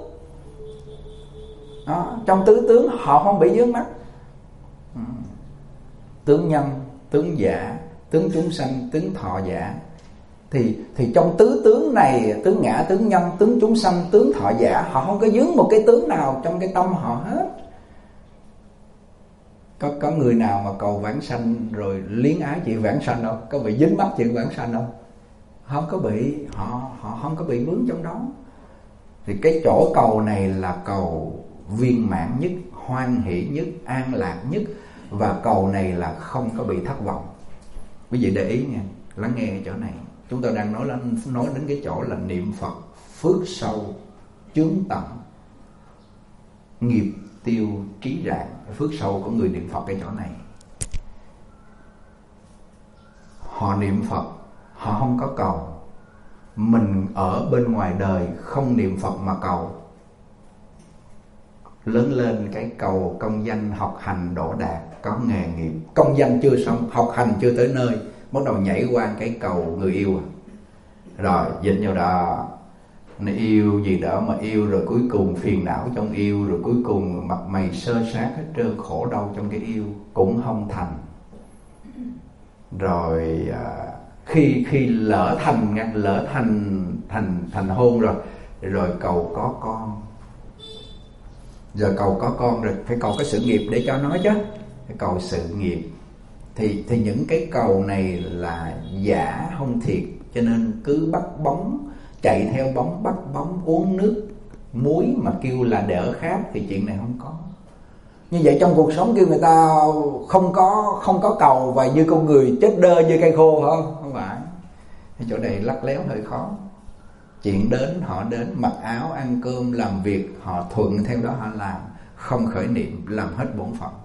Đó, trong tứ tướng họ không bị vướng mắc. Ừ. Tướng nhân, tướng giả, tướng chúng sanh, tướng thọ giả. Thì thì trong tứ tướng này, tướng ngã, tướng nhân, tướng chúng sanh, tướng thọ giả, họ không có vướng một cái tướng nào trong cái tâm họ hết. Có, có người nào mà cầu vãng sanh rồi liếng ái chuyện vãng sanh không? Có bị dính mắc chuyện vãng sanh không? Không có bị, họ, họ không có bị vướng trong đó. Thì cái chỗ cầu này là cầu viên mãn nhất, hoan hỷ nhất, an lạc nhất. Và cầu này là không có bị thất vọng. Quý vị để ý nha, lắng nghe cái chỗ này. Chúng ta đang nói, nói đến cái chỗ là niệm Phật phước sâu, chướng tận, nghiệp tiêu trí rạng. Phước sâu của người niệm Phật cái chỗ này. Họ niệm Phật, họ không có cầu. Mình ở bên ngoài đời không niệm Phật mà cầu. Lớn lên cái cầu công danh, học hành đỗ đạt, có nghề nghiệp. Công danh chưa xong, học hành chưa tới nơi, bắt đầu nhảy qua cái cầu người yêu. Rồi dịch vào đó, nó yêu gì đó mà yêu, rồi cuối cùng phiền não trong yêu, rồi cuối cùng mặt mày sơ sát hết trơn, khổ đau trong cái yêu cũng không thành. Rồi à, khi khi lỡ thành lỡ thành thành thành hôn rồi, rồi cầu có con. Giờ cầu có con rồi phải cầu cái sự nghiệp để cho nó chứ, phải cầu sự nghiệp. Thì thì những cái cầu này là giả không thiệt, cho nên cứ bắt bóng, chạy theo bóng, bắt bóng, uống nước muối mà kêu là đỡ khát thì chuyện này không có. Như vậy trong cuộc sống kêu người ta không có không có cầu và như con người chết đơ như cây khô không? Không phải. Cái chỗ này lắt léo hơi khó. Chuyện đến họ đến, mặc áo, ăn cơm, làm việc, họ thuận theo đó họ làm, không khởi niệm, làm hết bổn phận.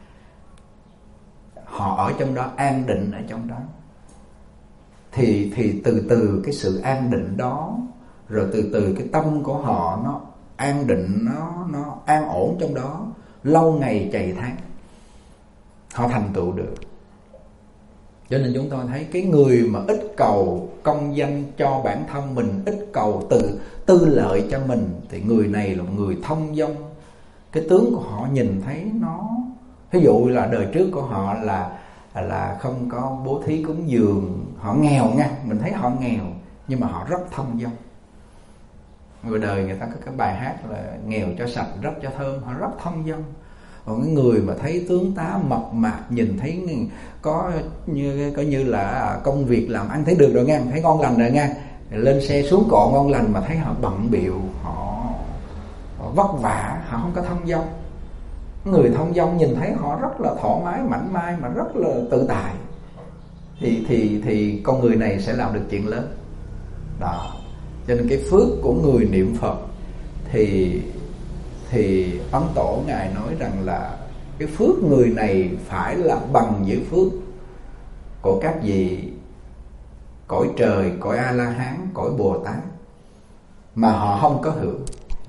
Họ ở trong đó, an định ở trong đó. Thì thì từ từ cái sự an định đó, rồi từ từ cái tâm của họ nó an định, nó nó an ổn trong đó, lâu ngày chày tháng, họ thành tựu được. Cho nên chúng tôi thấy cái người mà ít cầu công danh cho bản thân mình, ít cầu từ tư lợi cho mình, thì người này là người thông dong. Cái tướng của họ nhìn thấy nó, ví dụ là đời trước của họ là là không có bố thí cúng dường, họ nghèo nha, mình thấy họ nghèo nhưng mà họ rất thông dong. Người đời người ta có cái bài hát là nghèo cho sạch, rất cho thơm, họ rất thông dong. Còn cái người mà thấy tướng tá mập mạp, nhìn thấy có như có như là công việc làm ăn thấy được rồi nha, thấy ngon lành rồi nha, lên xe xuống cọ ngon lành mà thấy họ bận bịu, họ, họ vất vả, họ không có thông dong. Người thông dong nhìn thấy họ rất là thoải mái, mảnh mai mà rất là tự tại, thì thì thì con người này sẽ làm được chuyện lớn. Đó. Cho nên cái phước của người niệm Phật thì thì Ấn Tổ ngài nói rằng là cái phước người này phải là bằng với phước của các vị cõi trời, cõi A La Hán, cõi Bồ Tát mà họ không có hưởng.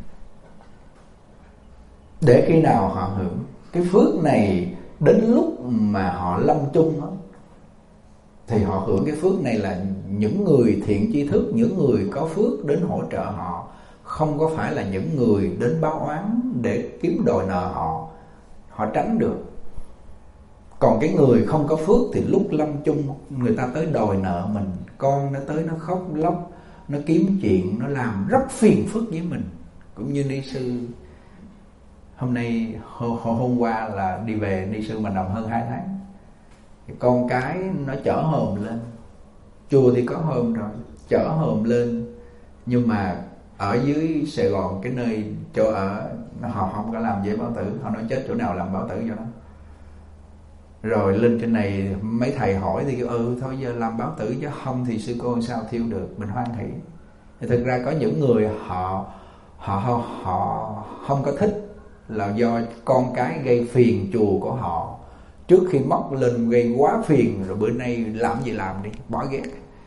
Để khi nào họ hưởng cái phước này, đến lúc mà họ lâm chung đó, thì họ hưởng cái phước này là những người thiện tri thức, những người có phước đến hỗ trợ họ, không có phải là những người đến báo oán để kiếm đòi nợ họ, họ tránh được. Còn cái người không có phước thì lúc lâm chung người ta tới đòi nợ mình, con nó tới nó khóc lóc, nó kiếm chuyện, nó làm rất phiền phức với mình. Cũng như ni sư hôm nay hôm, hôm qua là đi về, ni sư mà nằm hơn hai tháng, con cái nó chở hòm lên chùa thì có hòm rồi, chở hòm lên, nhưng mà ở dưới Sài Gòn cái nơi chỗ ở họ không có làm dễ báo tử, họ nói chết chỗ nào làm báo tử cho nó. Rồi lên trên này mấy thầy hỏi thì kêu ừ thôi giờ làm báo tử chứ không thì sư cô sao thiêu được, mình hoan hỷ. Thì thực ra có những người họ họ họ, họ không có thích là do con cái gây phiền chùa của họ, trước khi mất lên gây quá phiền, rồi bữa nay làm gì làm đi, bỏ ghét.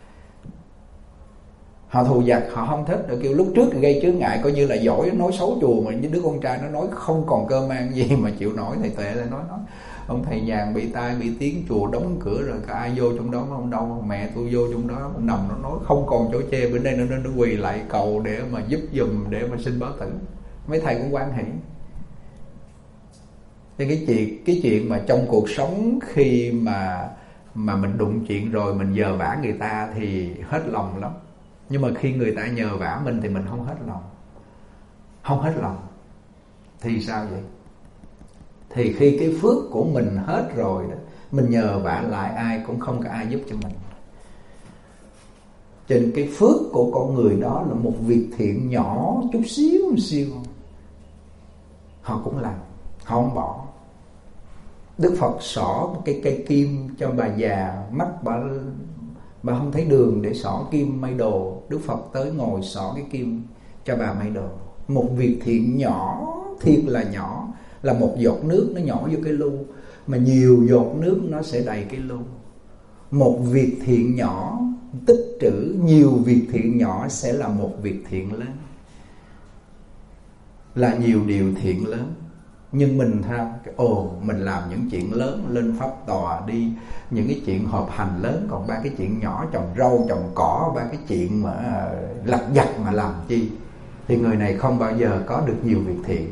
Họ thù giặc, họ không thích, rồi kêu lúc trước gây chướng ngại coi như là giỏi, nói xấu chùa, mà những đứa con trai nó nói không còn cơ mang gì mà chịu nổi. Thầy Tuệ lại nói nói ông thầy nhàn bị tai bị tiếng, chùa đóng cửa rồi có ai vô trong đó không đâu, mẹ tôi vô trong đó nằm nó nói không còn chỗ che, bên đây nó nó quỳ lại cầu để mà giúp giùm, để mà xin báo tử. Mấy thầy cũng hoan hỷ. Thì cái chuyện cái chuyện mà trong cuộc sống khi mà mà mình đụng chuyện rồi mình nhờ vả người ta thì hết lòng lắm. Nhưng mà khi người ta nhờ vả mình thì mình không hết lòng. Không hết lòng thì sao vậy? Thì khi cái phước của mình hết rồi đó, mình nhờ vả lại ai cũng không có ai giúp cho mình. Cho nên cái phước của con người đó là một việc thiện nhỏ chút xíu xíu, họ cũng làm, họ không bỏ. Đức Phật xỏ một cái cây kim cho bà già, mắt bà bà không thấy đường để xỏ kim may đồ, Đức Phật tới ngồi xỏ cái kim cho bà may đồ. Một việc thiện nhỏ, thiệt là nhỏ, là một giọt nước nó nhỏ vô cái lu, mà nhiều giọt nước nó sẽ đầy cái lu. Một việc thiện nhỏ tích trữ nhiều việc thiện nhỏ sẽ là một việc thiện lớn, là nhiều điều thiện lớn. Nhưng mình ha, ồ mình làm những chuyện lớn, lên pháp tòa đi, những cái chuyện họp hành lớn, còn ba cái chuyện nhỏ trồng rau trồng cỏ, ba cái chuyện mà lặt vặt mà làm chi, thì người này không bao giờ có được nhiều việc thiện.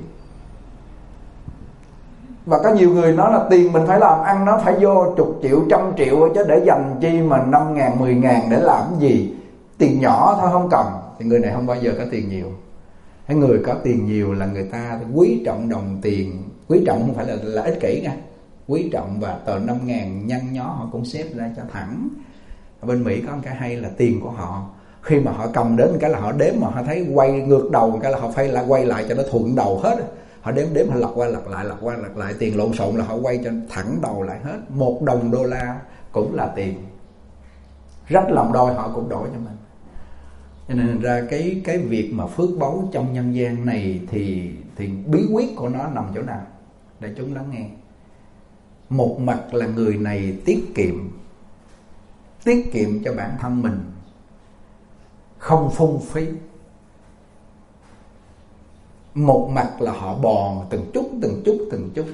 Và có nhiều người nói là tiền mình phải làm ăn nó phải vô chục triệu trăm triệu, chứ để dành chi mà năm ngàn mười ngàn để làm cái gì, tiền nhỏ thôi không cần. Thì người này không bao giờ có tiền nhiều. Cái người có tiền nhiều là người ta quý trọng đồng tiền. Quý trọng không phải là, là ích kỷ nha, quý trọng, và tờ năm ngàn nhăn nhó họ cũng xếp ra cho thẳng. Ở bên Mỹ có một cái hay là tiền của họ, khi mà họ cầm đến cái là họ đếm, mà họ thấy quay ngược đầu cái là họ phải là quay lại cho nó thuận đầu hết. Họ đếm đếm họ lật qua lật lại, lật qua lật lại, tiền lộn xộn là họ quay cho thẳng đầu lại hết. Một đồng đô la cũng là tiền, rách làm đôi họ cũng đổi cho mình. Cho nên ra cái cái việc mà phước báu trong nhân gian này thì thì bí quyết của nó nằm chỗ nào để chúng lắng nghe. Một mặt là người này tiết kiệm, tiết kiệm cho bản thân mình, không phung phí. Một mặt là họ bòn từng chút từng chút từng chút.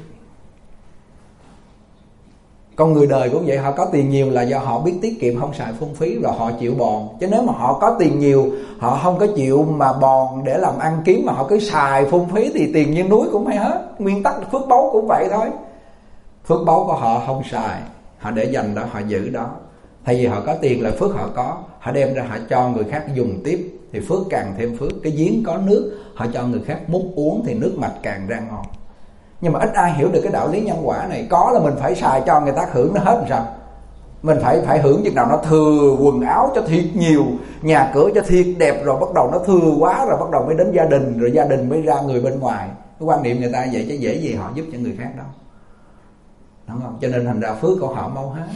Con người đời cũng vậy, họ có tiền nhiều là do họ biết tiết kiệm, không xài phung phí, và họ chịu bòn. Chứ nếu mà họ có tiền nhiều, họ không có chịu mà bòn để làm ăn kiếm, mà họ cứ xài phung phí thì tiền như núi cũng hay hết. Nguyên tắc phước báu cũng vậy thôi. Phước báu của họ không xài, họ để dành đó, họ giữ đó. Thay vì họ có tiền là phước họ có, họ đem ra họ cho người khác dùng tiếp, thì phước càng thêm phước. Cái giếng có nước, họ cho người khác múc uống thì nước mạch càng ra ngon. Nhưng mà ít ai hiểu được cái đạo lý nhân quả này. Có là mình phải xài cho người ta hưởng nó hết làm sao. Mình phải phải hưởng chừng nào nó thừa quần áo cho thiệt nhiều, nhà cửa cho thiệt đẹp, rồi bắt đầu nó thừa quá rồi bắt đầu mới đến gia đình, rồi gia đình mới ra người bên ngoài. Cái quan niệm người ta vậy, chứ dễ gì họ giúp cho người khác đâu, đúng không? Cho nên thành ra phước của họ mau hết.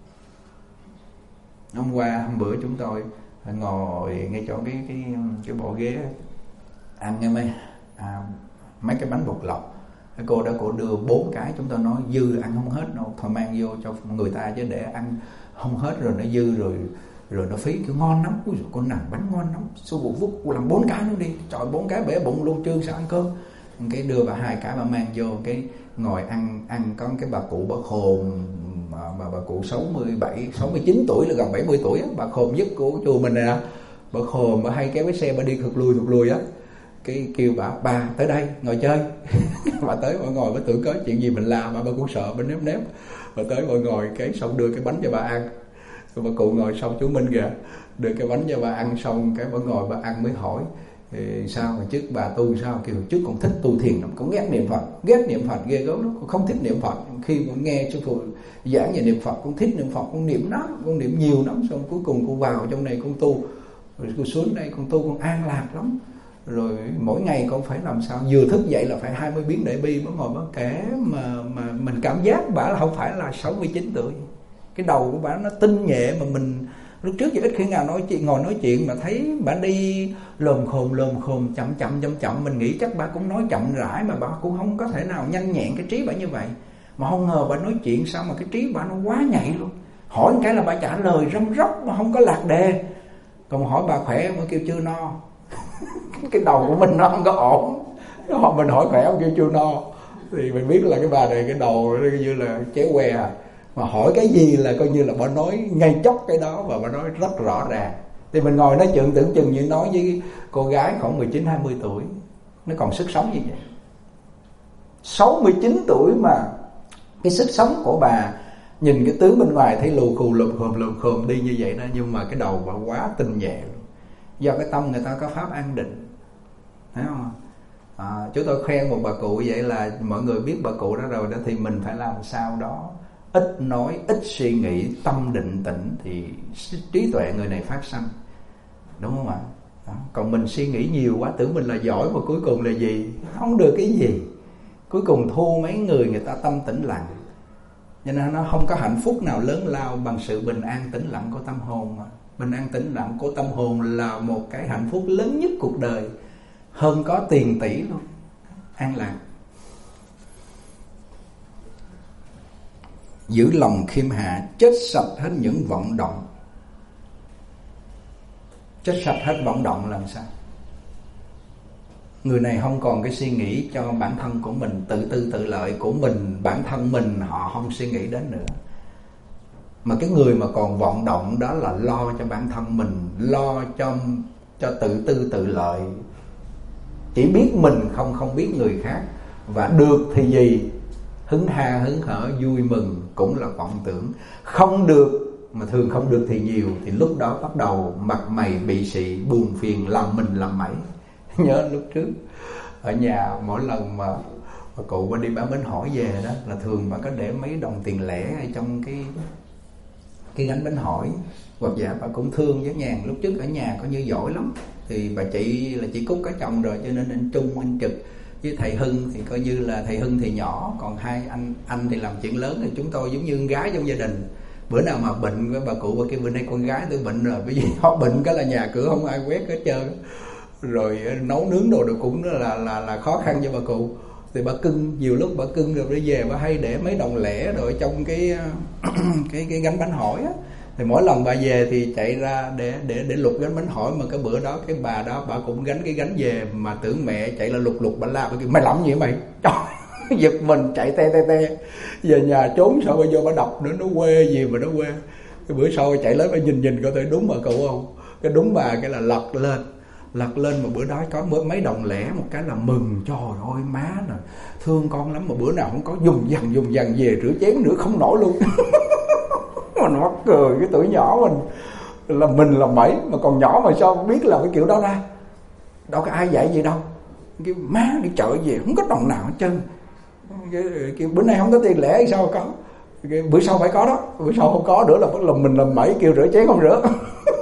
Hôm qua hôm bữa chúng tôi ngồi ngay chỗ cái cái cái bộ ghế ăn nghe mấy à, mấy cái bánh bột lọc. Cái cô đó cô đưa bốn cái, chúng tôi nói dư ăn không hết đâu, thôi mang vô cho người ta, chứ để ăn không hết rồi nó dư rồi rồi nó phí. Kiểu ngon lắm, ui con nàng bánh ngon lắm, số vụ vút làm bốn cái luôn đi, trời bốn cái bể bụng luôn, trương sao ăn cơm. Cái đưa bà hai cái bà mang vô, cái ngồi ăn ăn có cái bà cụ bà khôn mà bà, bà cụ sáu mươi bảy sáu mươi chín tuổi là gần bảy mươi tuổi á, bà khôn nhất của chùa mình nè. Bà khôn bà hay kéo cái xe bà đi thụt lùi thụt lùi á. Cái kêu bà bà tới đây ngồi chơi. Bà tới bà ngồi, bà tưởng có chuyện gì mình làm mà bà cũng sợ, bà nếp nếp. Bà tới bà ngồi cái xong đưa cái bánh cho bà ăn. Rồi bà cụ ngồi xong chú Minh kìa, đưa cái bánh cho bà ăn xong cái bà ngồi bà ăn mới hỏi thì sao mà trước bà tu sao, kêu trước con thích tu thiền lắm, con ghét niệm Phật, ghét niệm Phật ghê gớm lắm, con không thích niệm Phật. Khi mà nghe sư phụ giảng về niệm Phật, con thích niệm Phật, con niệm lắm, con niệm nhiều lắm, xong cuối cùng con vào trong này con tu, rồi con xuống đây con tu con an lạc lắm. Rồi mỗi ngày con phải làm sao vừa thức dậy là phải hai mươi biến đại bi, mới ngồi mới kể mà mà mình cảm giác bà là không phải là sáu mươi chín tuổi, cái đầu của bà nó tinh nhẹ, mà mình lúc trước giờ ít khi nào nói chuyện ngồi nói chuyện mà thấy bà đi lồm khồm lồm khồm chậm chậm chậm chậm, mình nghĩ chắc bà cũng nói chậm rãi, mà bà cũng không có thể nào nhanh nhẹn cái trí bà như vậy. Mà không ngờ bà nói chuyện sao mà cái trí bà nó quá nhạy luôn, hỏi một cái là bà trả lời răm róc mà không có lạc đề. Còn hỏi bà khỏe mà kêu chưa no. Cái đầu của mình nó không có ổn, họ mình hỏi khỏe không kêu chưa no, thì mình biết là cái bà này cái đầu nó như là chéo que, mà hỏi cái gì là coi như là bà nói ngay chốc cái đó, và bà nói rất rõ ràng. Thì mình ngồi nói chuyện tưởng chừng như nói với cô gái khoảng mười chín hai mươi tuổi, nó còn sức sống như vậy. Sáu mươi chín tuổi mà cái sức sống của bà, nhìn cái tướng bên ngoài thấy lù khù lùm khồm lùm khồm đi như vậy đó, nhưng mà cái đầu bà quá tinh nhẹ. Do cái tâm người ta có pháp an định, thấy không? À, chúng tôi khen một bà cụ vậy là mọi người biết bà cụ đó rồi đó, thì mình phải làm sao đó ít nói, ít suy nghĩ, tâm định tĩnh thì trí tuệ người này phát sanh, đúng không ạ? Đó. Còn mình suy nghĩ nhiều quá, tưởng mình là giỏi mà cuối cùng là gì? Không được cái gì. Cuối cùng thua mấy người người ta tâm tĩnh lặng. Cho nên nó không có hạnh phúc nào lớn lao bằng sự bình an tĩnh lặng của tâm hồn mà. Bình an tĩnh lặng của tâm hồn là một cái hạnh phúc lớn nhất cuộc đời, hơn có tiền tỷ luôn. An lạc. Giữ lòng khiêm hạ, chết sạch hết những vọng động. Chết sạch hết vọng động làm sao? Người này không còn cái suy nghĩ cho bản thân của mình, tự tư tự lợi của mình, bản thân mình họ không suy nghĩ đến nữa. Mà cái người mà còn vọng động đó là lo cho bản thân mình, lo cho cho tự tư tự lợi, chỉ biết mình không không biết người khác. Và được thì gì? Hứng ha hứng hở vui mừng cũng là vọng tưởng. Không được, mà thường không được thì nhiều, thì lúc đó bắt đầu mặt mày bị sị, buồn phiền, làm mình làm mẩy. Nhớ lúc trước ở nhà mỗi lần mà bà cụ qua đi bán bánh hỏi về đó, là thường bà có để mấy đồng tiền lẻ ở trong cái cái gánh bánh hỏi. Hoặc dạ bà cũng thương với nhàn, lúc trước ở nhà coi như giỏi lắm, thì bà chị là chị Cúc có chồng rồi, cho nên anh Trung, anh Trực với thầy Hưng thì coi như là thầy Hưng thì nhỏ, còn hai anh anh thì làm chuyện lớn, thì chúng tôi giống như con gái trong gia đình. Bữa nào mà bệnh với bà cụ, bà kêu bữa nay con gái tôi bệnh rồi, bởi vì họ bệnh cái là nhà cửa không ai quét hết trơn, rồi nấu nướng đồ được cũng là là là khó khăn cho bà cụ. Thì bà cưng, nhiều lúc bà cưng rồi đi về bà hay để mấy đồng lẻ rồi trong cái cái cái gánh bánh hỏi á. Thì mỗi lần bà về thì chạy ra để để để lục gánh bánh hỏi, mà cái bữa đó cái bà đó bà cũng gánh cái gánh về, mà tưởng mẹ chạy là lục lục, bà la bà kêu mày làm gì mày, trời, giật mình chạy te te te về nhà trốn, sợ bà vô bà đọc nữa, nó quê gì mà nó quê. Cái bữa sau chạy lên bà nhìn nhìn coi thấy đúng bà cụ không, cái đúng bà cái là lật lên lật lên mà bữa đó có mấy đồng lẻ, một cái là mừng, trời ơi má nè thương con lắm, mà bữa nào không có dùng dần dùng dần về rửa chén nữa không nổi luôn. Mình mắc cười, cái tuổi nhỏ mình là mình là bảy mà còn nhỏ mà sao biết là cái kiểu đó ra, đâu có ai dạy gì đâu. Cái má đi chợ về không có đồng nào hết trơn, cái, cái bữa nay không có tiền lẻ hay sao có, cái bữa sau phải có đó, bữa sau không có nữa là bắt lòng mình làm bảy kêu rửa chén không rửa.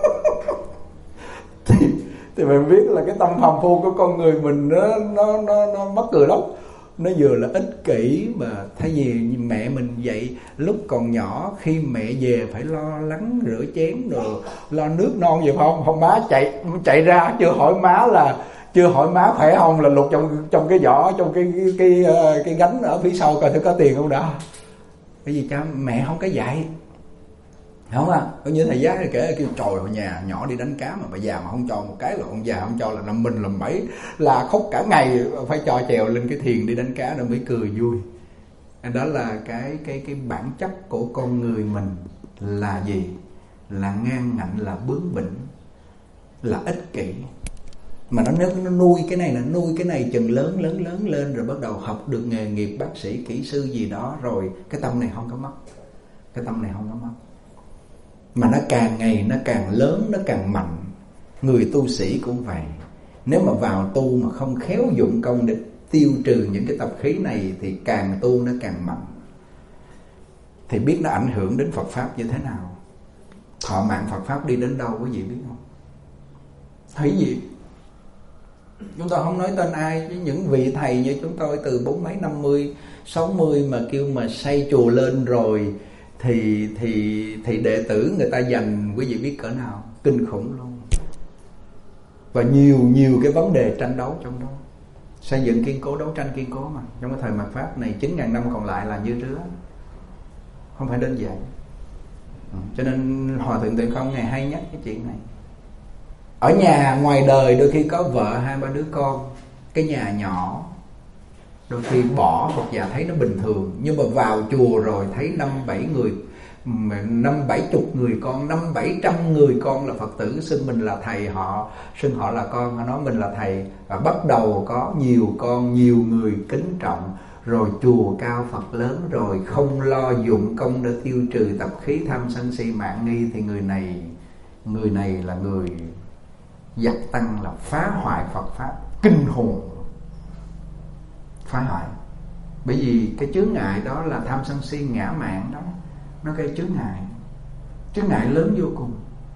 thì thì mình biết là cái tâm phàm phu của con người mình nó nó nó nó mắc cười lắm. Nó vừa là ích kỷ, mà thay vì mẹ mình dạy lúc còn nhỏ, khi mẹ về phải lo lắng rửa chén rồi lo nước non gì không, không má chạy chạy ra chưa hỏi má là chưa hỏi má khỏe không là lục trong trong cái giỏ, trong cái cái cái, cái gánh ở phía sau coi thử có tiền không đã. Cái gì cha mẹ không có dạy, không à? Có như thầy Giác kể kêu trời ở nhà nhỏ đi đánh cá mà bà già mà không cho một cái là ông già không cho là nằm mình làm bẫy, là khóc cả ngày phải cho trèo lên cái thuyền đi đánh cá rồi mới cười vui. Đó là cái cái cái bản chất của con người mình là gì? Là ngang ngạnh, là bướng bỉnh, là ích kỷ. Mà nó nếu nó nuôi cái này là nuôi cái này chừng lớn lớn lớn lên rồi bắt đầu học được nghề nghiệp bác sĩ, kỹ sư gì đó rồi cái tâm này không có mất, cái tâm này không có mất. mà nó càng ngày nó càng lớn, nó càng mạnh. Người tu sĩ cũng vậy. Nếu mà vào tu mà không khéo dụng công để tiêu trừ những cái tập khí này thì càng tu nó càng mạnh. Thì biết nó ảnh hưởng đến Phật Pháp như thế nào. Thọ mạng Phật Pháp đi đến đâu quý vị biết không? Thấy gì? Chúng tôi không nói tên ai, chứ những vị thầy như chúng tôi từ bốn mấy, năm mươi, sáu mươi mà kêu mà xây chùa lên rồi thì thì thì đệ tử người ta dành, quý vị biết cỡ nào, kinh khủng luôn. Và nhiều nhiều cái vấn đề tranh đấu trong đó. Xây dựng kiên cố, đấu tranh kiên cố mà. Trong cái thời mạt Pháp này chín ngàn năm còn lại là như rứa, không phải đơn giản. Cho nên Hòa Thượng Tuệ Không ngày hay nhắc cái chuyện này. Ở nhà ngoài đời đôi khi có vợ hai ba đứa con, cái nhà nhỏ, đôi khi bỏ Phật giả thấy nó bình thường. Nhưng mà vào chùa rồi thấy năm bảy người, năm bảy chục người con, năm bảy trăm người con là Phật tử xưng mình là thầy, họ xưng họ là con, họ nói mình là thầy. Và bắt đầu có nhiều con, nhiều người kính trọng, rồi chùa cao Phật lớn, rồi không lo dụng công để tiêu trừ tập khí tham sân si mạn nghi, thì người này người này là người giặc tăng, là phá hoại Phật Pháp kinh hồn. Phá hoại. Bởi vì cái chướng ngại đó là tham sân si ngã mạn đó, nó gây chướng ngại, chướng ngại lớn vô cùng.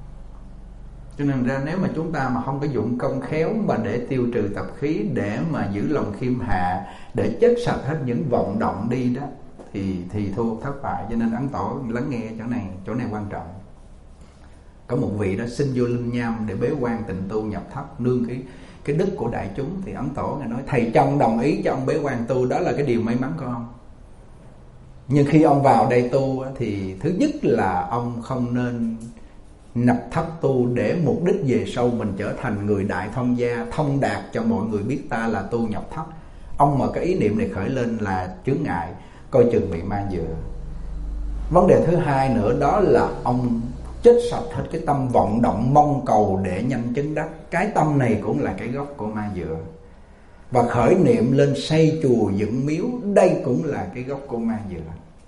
Cho nên ra nếu mà chúng ta mà không có dụng công khéo mà để tiêu trừ tập khí, để mà giữ lòng khiêm hạ, để chết sạch hết những vọng động đi đó, thì thì thua, thất bại. Cho nên Ấn Tổ lắng nghe chỗ này, chỗ này quan trọng. Có một vị đó xin vô Linh Nham để bế quan tịnh tu nhập thất, nương cái cái đức của đại chúng. Thì Ấn Tổ ngài nói thầy cho ông đồng ý cho ông bế quan tu, đó là cái điều may mắn của ông. Nhưng khi ông vào đây tu thì thứ nhất là ông không nên nhập thất tu để mục đích về sau mình trở thành người đại thông gia, thông đạt cho mọi người biết ta là tu nhập thất. Ông mà cái ý niệm này khởi lên là chướng ngại, coi chừng bị ma dựa. Vấn đề thứ hai nữa đó là ông chết sạch hết cái tâm vọng động mong cầu để nhanh chứng đắc. Cái tâm này cũng là cái gốc của ma dựa. Và khởi niệm lên xây chùa dựng miếu, đây cũng là cái gốc của ma dựa.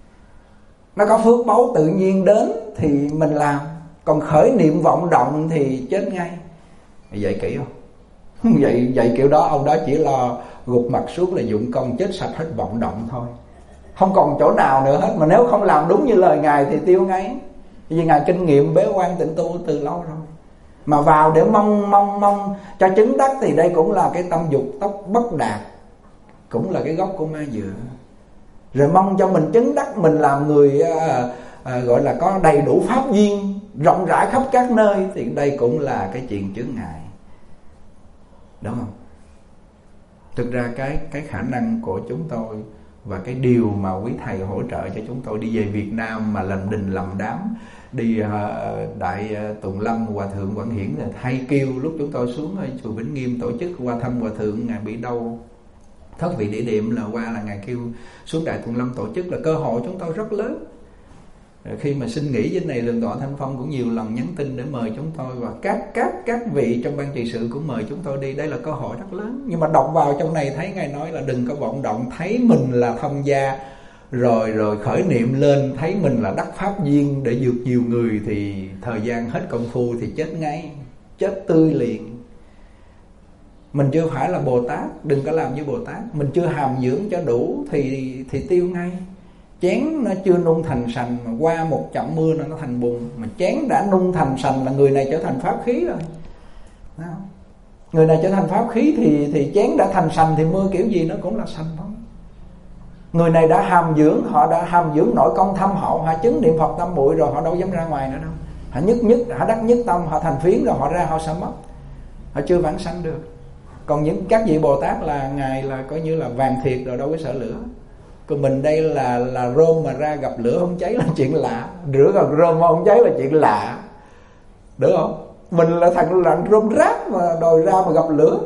Nó có phước báu tự nhiên đến thì mình làm, còn khởi niệm vọng động thì chết ngay. Vậy kỹ không? Vậy, vậy kiểu đó ông đó chỉ lo gục mặt xuống là dụng công, chết sạch hết vọng động thôi, không còn chỗ nào nữa hết. Mà nếu không làm đúng như lời Ngài thì tiêu ngay. Vì Ngài kinh nghiệm bế quan tịnh tu từ lâu rồi. Mà vào để mong mong mong cho chứng đắc thì đây cũng là cái tâm dục tốc bất đạt, cũng là cái gốc của ma dựa. Rồi mong cho mình chứng đắc, mình làm người à, à, gọi là có đầy đủ pháp duyên rộng rãi khắp các nơi, thì đây cũng là cái chuyện chướng ngại, đúng không? Thực ra cái cái khả năng của chúng tôi và cái điều mà quý thầy hỗ trợ cho chúng tôi đi về Việt Nam mà làm đình làm đám, đi uh, Đại uh, Tùng Lâm Hòa Thượng Quảng Hiển là hay kêu lúc chúng tôi xuống ở chùa Vĩnh Nghiêm tổ chức qua thăm Hòa Thượng, Ngài bị đau thất vị địa điểm, là qua là Ngài kêu xuống Đại Tùng Lâm tổ chức, là cơ hội chúng tôi rất lớn. Khi mà xin nghỉ trên này, Thượng tọa Thanh Phong cũng nhiều lần nhắn tin để mời chúng tôi, và các các các vị trong ban trị sự cũng mời chúng tôi đi. Đây là cơ hội rất lớn. Nhưng mà đọc vào trong này thấy Ngài nói là đừng có vọng động, thấy mình là thông gia rồi rồi khởi niệm lên, thấy mình là đắc pháp duyên để vượt nhiều người, thì thời gian hết công phu thì chết ngay, chết tươi liền. Mình chưa phải là Bồ Tát, đừng có làm như Bồ Tát. Mình chưa hàm dưỡng cho đủ thì thì tiêu ngay. Chén nó chưa nung thành sành mà qua một trận mưa nó thành bùn. Mà chén đã nung thành sành là người này trở thành pháp khí rồi. Thấy không? Người này trở thành pháp khí thì thì chén đã thành sành thì mưa kiểu gì nó cũng là sành thôi. Người này đã hàm dưỡng, họ đã hàm dưỡng nội công thâm hậu, họ chứng niệm Phật tam muội rồi, họ đâu dám ra ngoài nữa đâu. Họ nhất nhất, họ đắc nhất tâm, họ thành phiến rồi họ ra họ sẽ mất. Họ chưa vãng sanh được. Còn những các vị Bồ Tát là Ngài là coi như là vàng thiệt rồi, đâu có sợ lửa. Còn mình đây là là rôm mà ra gặp lửa không cháy là chuyện lạ, rửa gặp rôm mà không cháy là chuyện lạ, được không? Mình là thằng lạnh rôm rác mà đòi ra mà gặp lửa.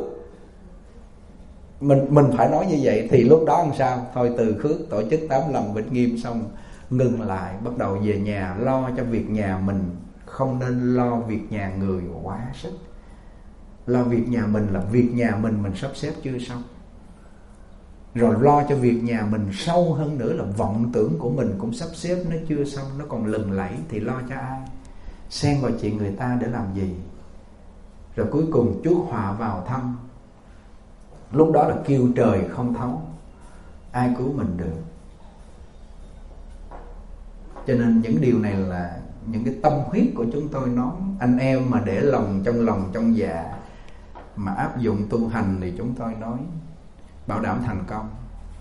Mình mình phải nói như vậy thì lúc đó làm sao? Thôi từ khước tổ chức tám lần Vĩnh Nghiêm xong ngừng lại, bắt đầu về nhà lo cho việc nhà mình, không nên lo việc nhà người quá sức. Lo việc nhà mình là việc nhà mình mình sắp xếp chưa xong. Rồi lo cho việc nhà mình sâu hơn nữa là vọng tưởng của mình cũng sắp xếp nó chưa xong, nó còn lừng lẫy thì lo cho ai? xen vào chuyện người ta để làm gì. Rồi cuối cùng chuốc họa vào thân. Lúc đó là kêu trời không thấu, ai cứu mình được. Cho nên những điều này là những cái tâm huyết của chúng tôi nói. Anh em mà để lòng trong lòng trong dạ, mà áp dụng tu hành thì chúng tôi nói bảo đảm thành công.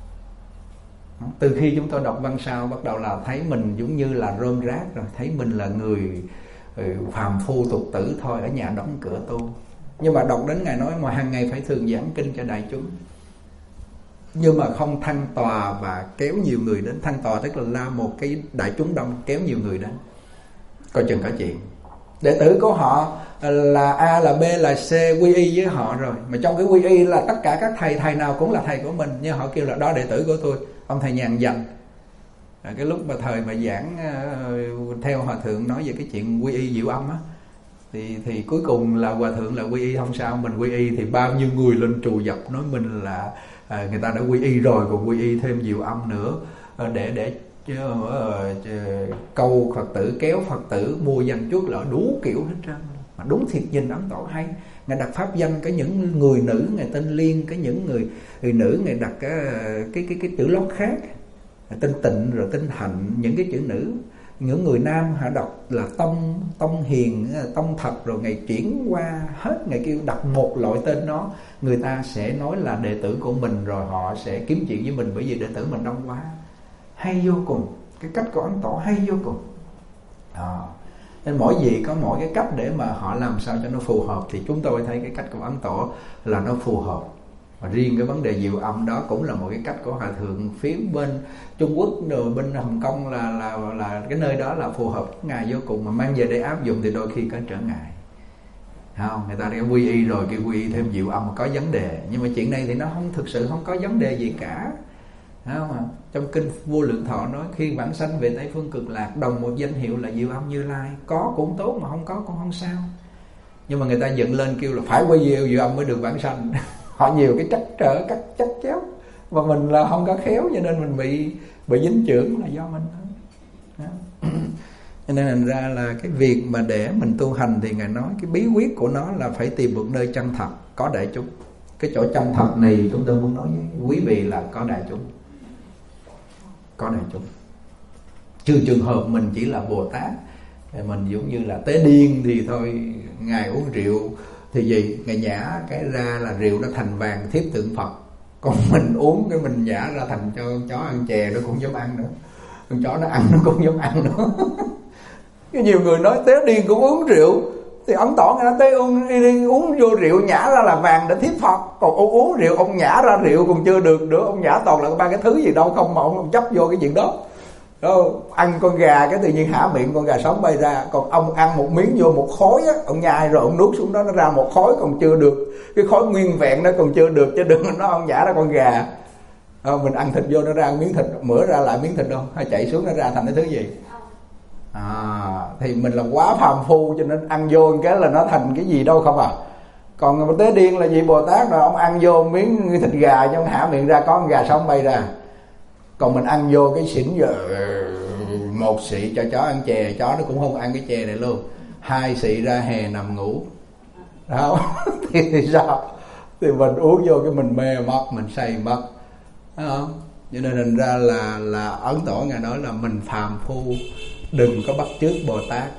Từ khi chúng tôi đọc văn sao, bắt đầu là thấy mình giống như là rơm rác rồi, thấy mình là người phàm phu tục tử thôi, ở nhà đóng cửa tu. Nhưng mà đọc đến Ngài nói mà hàng ngày phải thường giảng kinh cho đại chúng, nhưng mà không thăng tòa và kéo nhiều người đến. Thăng tòa tức là la một cái đại chúng đông, kéo nhiều người đến, coi chừng có chuyện. Đệ tử của họ là A, là B, là C, quy y với họ rồi. Mà trong cái quy y là tất cả các thầy, thầy nào cũng là thầy của mình. Nhưng họ kêu là đó đệ tử của tôi, ông thầy nhàn dành. À, cái lúc mà thời mà giảng uh, theo hòa thượng nói về cái chuyện quy y diệu âm á, thì thì cuối cùng là hòa thượng là quy y không sao, mình quy y thì bao nhiêu người lên trù dập nói mình là à, người ta đã quy y rồi còn quy y thêm diệu âm nữa, à, để để uh, câu Phật tử, kéo Phật tử mua danh chuốc lợi đủ kiểu hết trơn. Mà đúng thiệt nhìn Ấn Tổ hay. Ngài đặt pháp danh có những người nữ Ngài tên Liên, có những người, người nữ Ngài đặt cái cái cái, cái chữ lót khác, tên Tịnh rồi tên Hạnh, những cái chữ nữ. Những người nam họ đọc là Tông, Tông Hiền, Tông Thật, rồi Ngài chuyển qua hết, Ngài kêu đặt một loại tên đó, người ta sẽ nói là đệ tử của mình, rồi họ sẽ kiếm chuyện với mình, bởi vì đệ tử mình đông quá. Hay vô cùng, cái cách của Ấn Tổ hay vô cùng. À, nên mỗi vị có mỗi cái cách để mà họ làm sao cho nó phù hợp. Thì chúng tôi thấy cái cách của Ấn Tổ là nó phù hợp. Và riêng cái vấn đề diệu âm đó cũng là một cái cách của hòa thượng phía bên Trung Quốc, rồi bên Hồng Kông là là là cái nơi đó là phù hợp với Ngài vô cùng. Mà mang về để áp dụng thì đôi khi có trở ngại. Không, người ta đã quy y rồi, cái quy y thêm diệu âm có vấn đề. Nhưng mà chuyện này thì nó không thực sự không có vấn đề gì cả. Không? Trong kinh Vô Lượng Thọ nói khi vãng sanh về Tây Phương Cực Lạc, đồng một danh hiệu là diệu âm Như Lai, có cũng tốt mà không có cũng không sao. Nhưng mà người ta dựng lên kêu là phải quy diệu diệu âm mới được vãng sanh. Họ nhiều cái trắc trở, các chắc chéo, và mình là không có khéo, cho nên mình bị bị dính chưởng là do mình thôi. Cho nên thành ra là cái việc mà để mình tu hành thì Ngài nói cái bí quyết của nó là phải tìm một nơi chân thật, có đại chúng. Cái chỗ chân thật này chúng tôi muốn nói với quý vị là có đại chúng. Có đại chúng. Trừ trường hợp mình chỉ là Bồ Tát, mình giống như là tế điên thì thôi, Ngài uống rượu thì gì? Ngài nhả cái ra là rượu nó thành vàng thiếp tượng Phật. Còn mình uống cái mình nhả ra thành cho con chó ăn chè, nó cũng dám ăn nữa. Con chó nó ăn nó cũng dám ăn nữa. Nhiều người nói tế điên cũng uống rượu, thì Ấn Tổ Ngài nói tế uống, uống vô rượu nhả ra là vàng để thiếp Phật. Còn ông uống rượu, ông nhả ra rượu còn chưa được nữa, ông nhả toàn là ba cái thứ gì đâu không mà ông, ông chấp vô cái chuyện đó. Đó, ăn con gà cái tự nhiên hả miệng con gà sống bay ra. Còn ông ăn một miếng vô một khối á, ông nhai rồi ông nuốt xuống đó, nó ra một khối còn chưa được, cái khối nguyên vẹn nó còn chưa được, chứ đừng nó ông nhả ra con gà. À, mình ăn thịt vô nó ra miếng thịt, mửa ra lại miếng thịt đâu, hay chạy xuống nó ra thành cái thứ gì. À, thì mình là quá phàm phu cho nên ăn vô cái là nó thành cái gì đâu không à. Còn tế điên là gì? Bồ Tát rồi ông ăn vô miếng thịt gà cho ông hả miệng ra có con gà sống bay ra. Còn mình ăn vô cái xỉn giờ một xị cho chó ăn chè, chó nó cũng không ăn cái chè này luôn. Hai xị ra hè nằm ngủ. Đó. thì, thì sao? Thì mình uống vô cái mình mê mất, mình say mất. Đó không? Cho nên thành ra là là Ấn Tổ Ngài nói là mình phàm phu đừng có bắt chước Bồ Tát.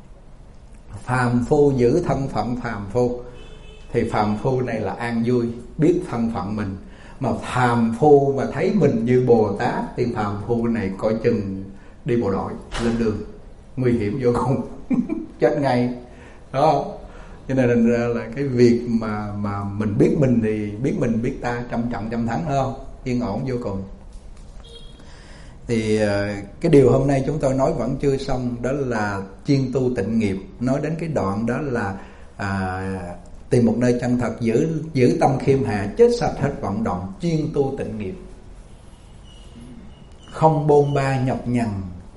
Phàm phu giữ thân phận phàm phu, thì phàm phu này là an vui, biết thân phận mình. Mà phàm phu mà thấy mình như Bồ Tát thì phàm phu này coi chừng đi bộ đội lên đường, nguy hiểm vô cùng. Chết ngay đó. Cho nên thành ra là cái việc mà mà mình biết mình thì biết mình biết ta, trăm trận trăm thắng, không yên ổn vô cùng. Thì cái điều hôm nay chúng tôi nói vẫn chưa xong, đó là chuyên tu tịnh nghiệp. Nói đến cái đoạn đó là à, tìm một nơi chân thật, giữ giữ tâm khiêm hạ, chết sạch hết vọng động, chuyên tu tịnh nghiệp, không bôn ba nhọc nhằn.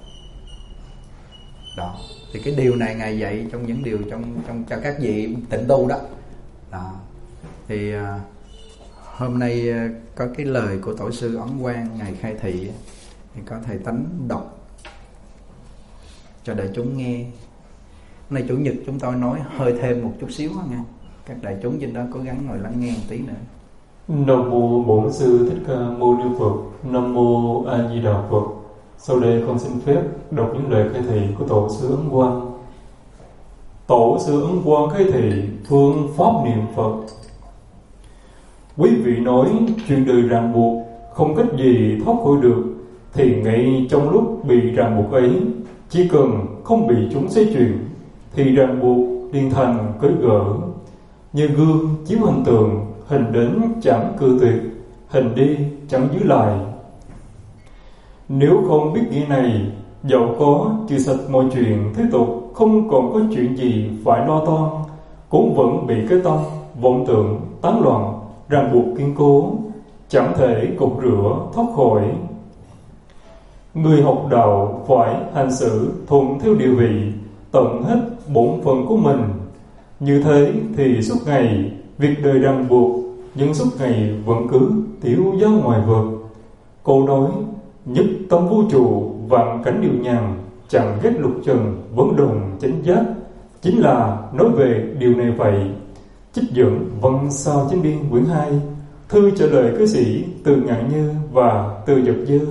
Đó, thì cái điều này Ngài dạy trong những điều trong trong cho các vị tịnh tu đó. Đó. Thì à, hôm nay có cái lời của tổ sư Ấn Quang Ngài khai thị, thì có thầy Tánh đọc cho đại chúng nghe. Nay Chủ nhật chúng tôi nói hơi thêm một chút xíu nha. Các đại chúng trên đó cố gắng ngồi lắng nghe một tí nữa. Nam mô Bổn Sư Thích Ca Mâu Ni Phật. Nam mô A Di Đà Phật. Sau đây con xin phép đọc những lời khai thị của Tổ sư Ấn Quang. Tổ sư Ấn Quang khai thị phương pháp niệm Phật. Quý vị nói chuyện đời ràng buộc không cách gì thoát khỏi được, thì ngay trong lúc bị ràng buộc ấy, chỉ cần không bị chúng xoay chuyển, thì ràng buộc liền thành cởi gỡ. Như gương chiếu hình tượng, hình đến chẳng cự tuyệt, hình đi chẳng giữ lại. Nếu không biết nghĩa này, dẫu có trừ sạch mọi chuyện thế tục, không còn có chuyện gì phải lo toan, cũng vẫn bị cái tâm vọng tưởng tán loạn, ràng buộc kiên cố, chẳng thể cột rửa thoát khỏi. Người học đạo phải hành xử thuận theo địa vị, tận hết bổn phận của mình. Như thế thì suốt ngày việc đời ràng buộc, nhưng suốt ngày vẫn cứ tiểu giáo ngoài vực. Câu nói nhất tâm vũ trụ vạn cảnh điều nhàn, chẳng ghét lục trần vấn đồng chánh giác, chính là nói về điều này vậy. Trích dẫn văn sao chánh biên quyển hai, thư trả lời cư sĩ Từ Ngạn Như và Từ Dật Dư.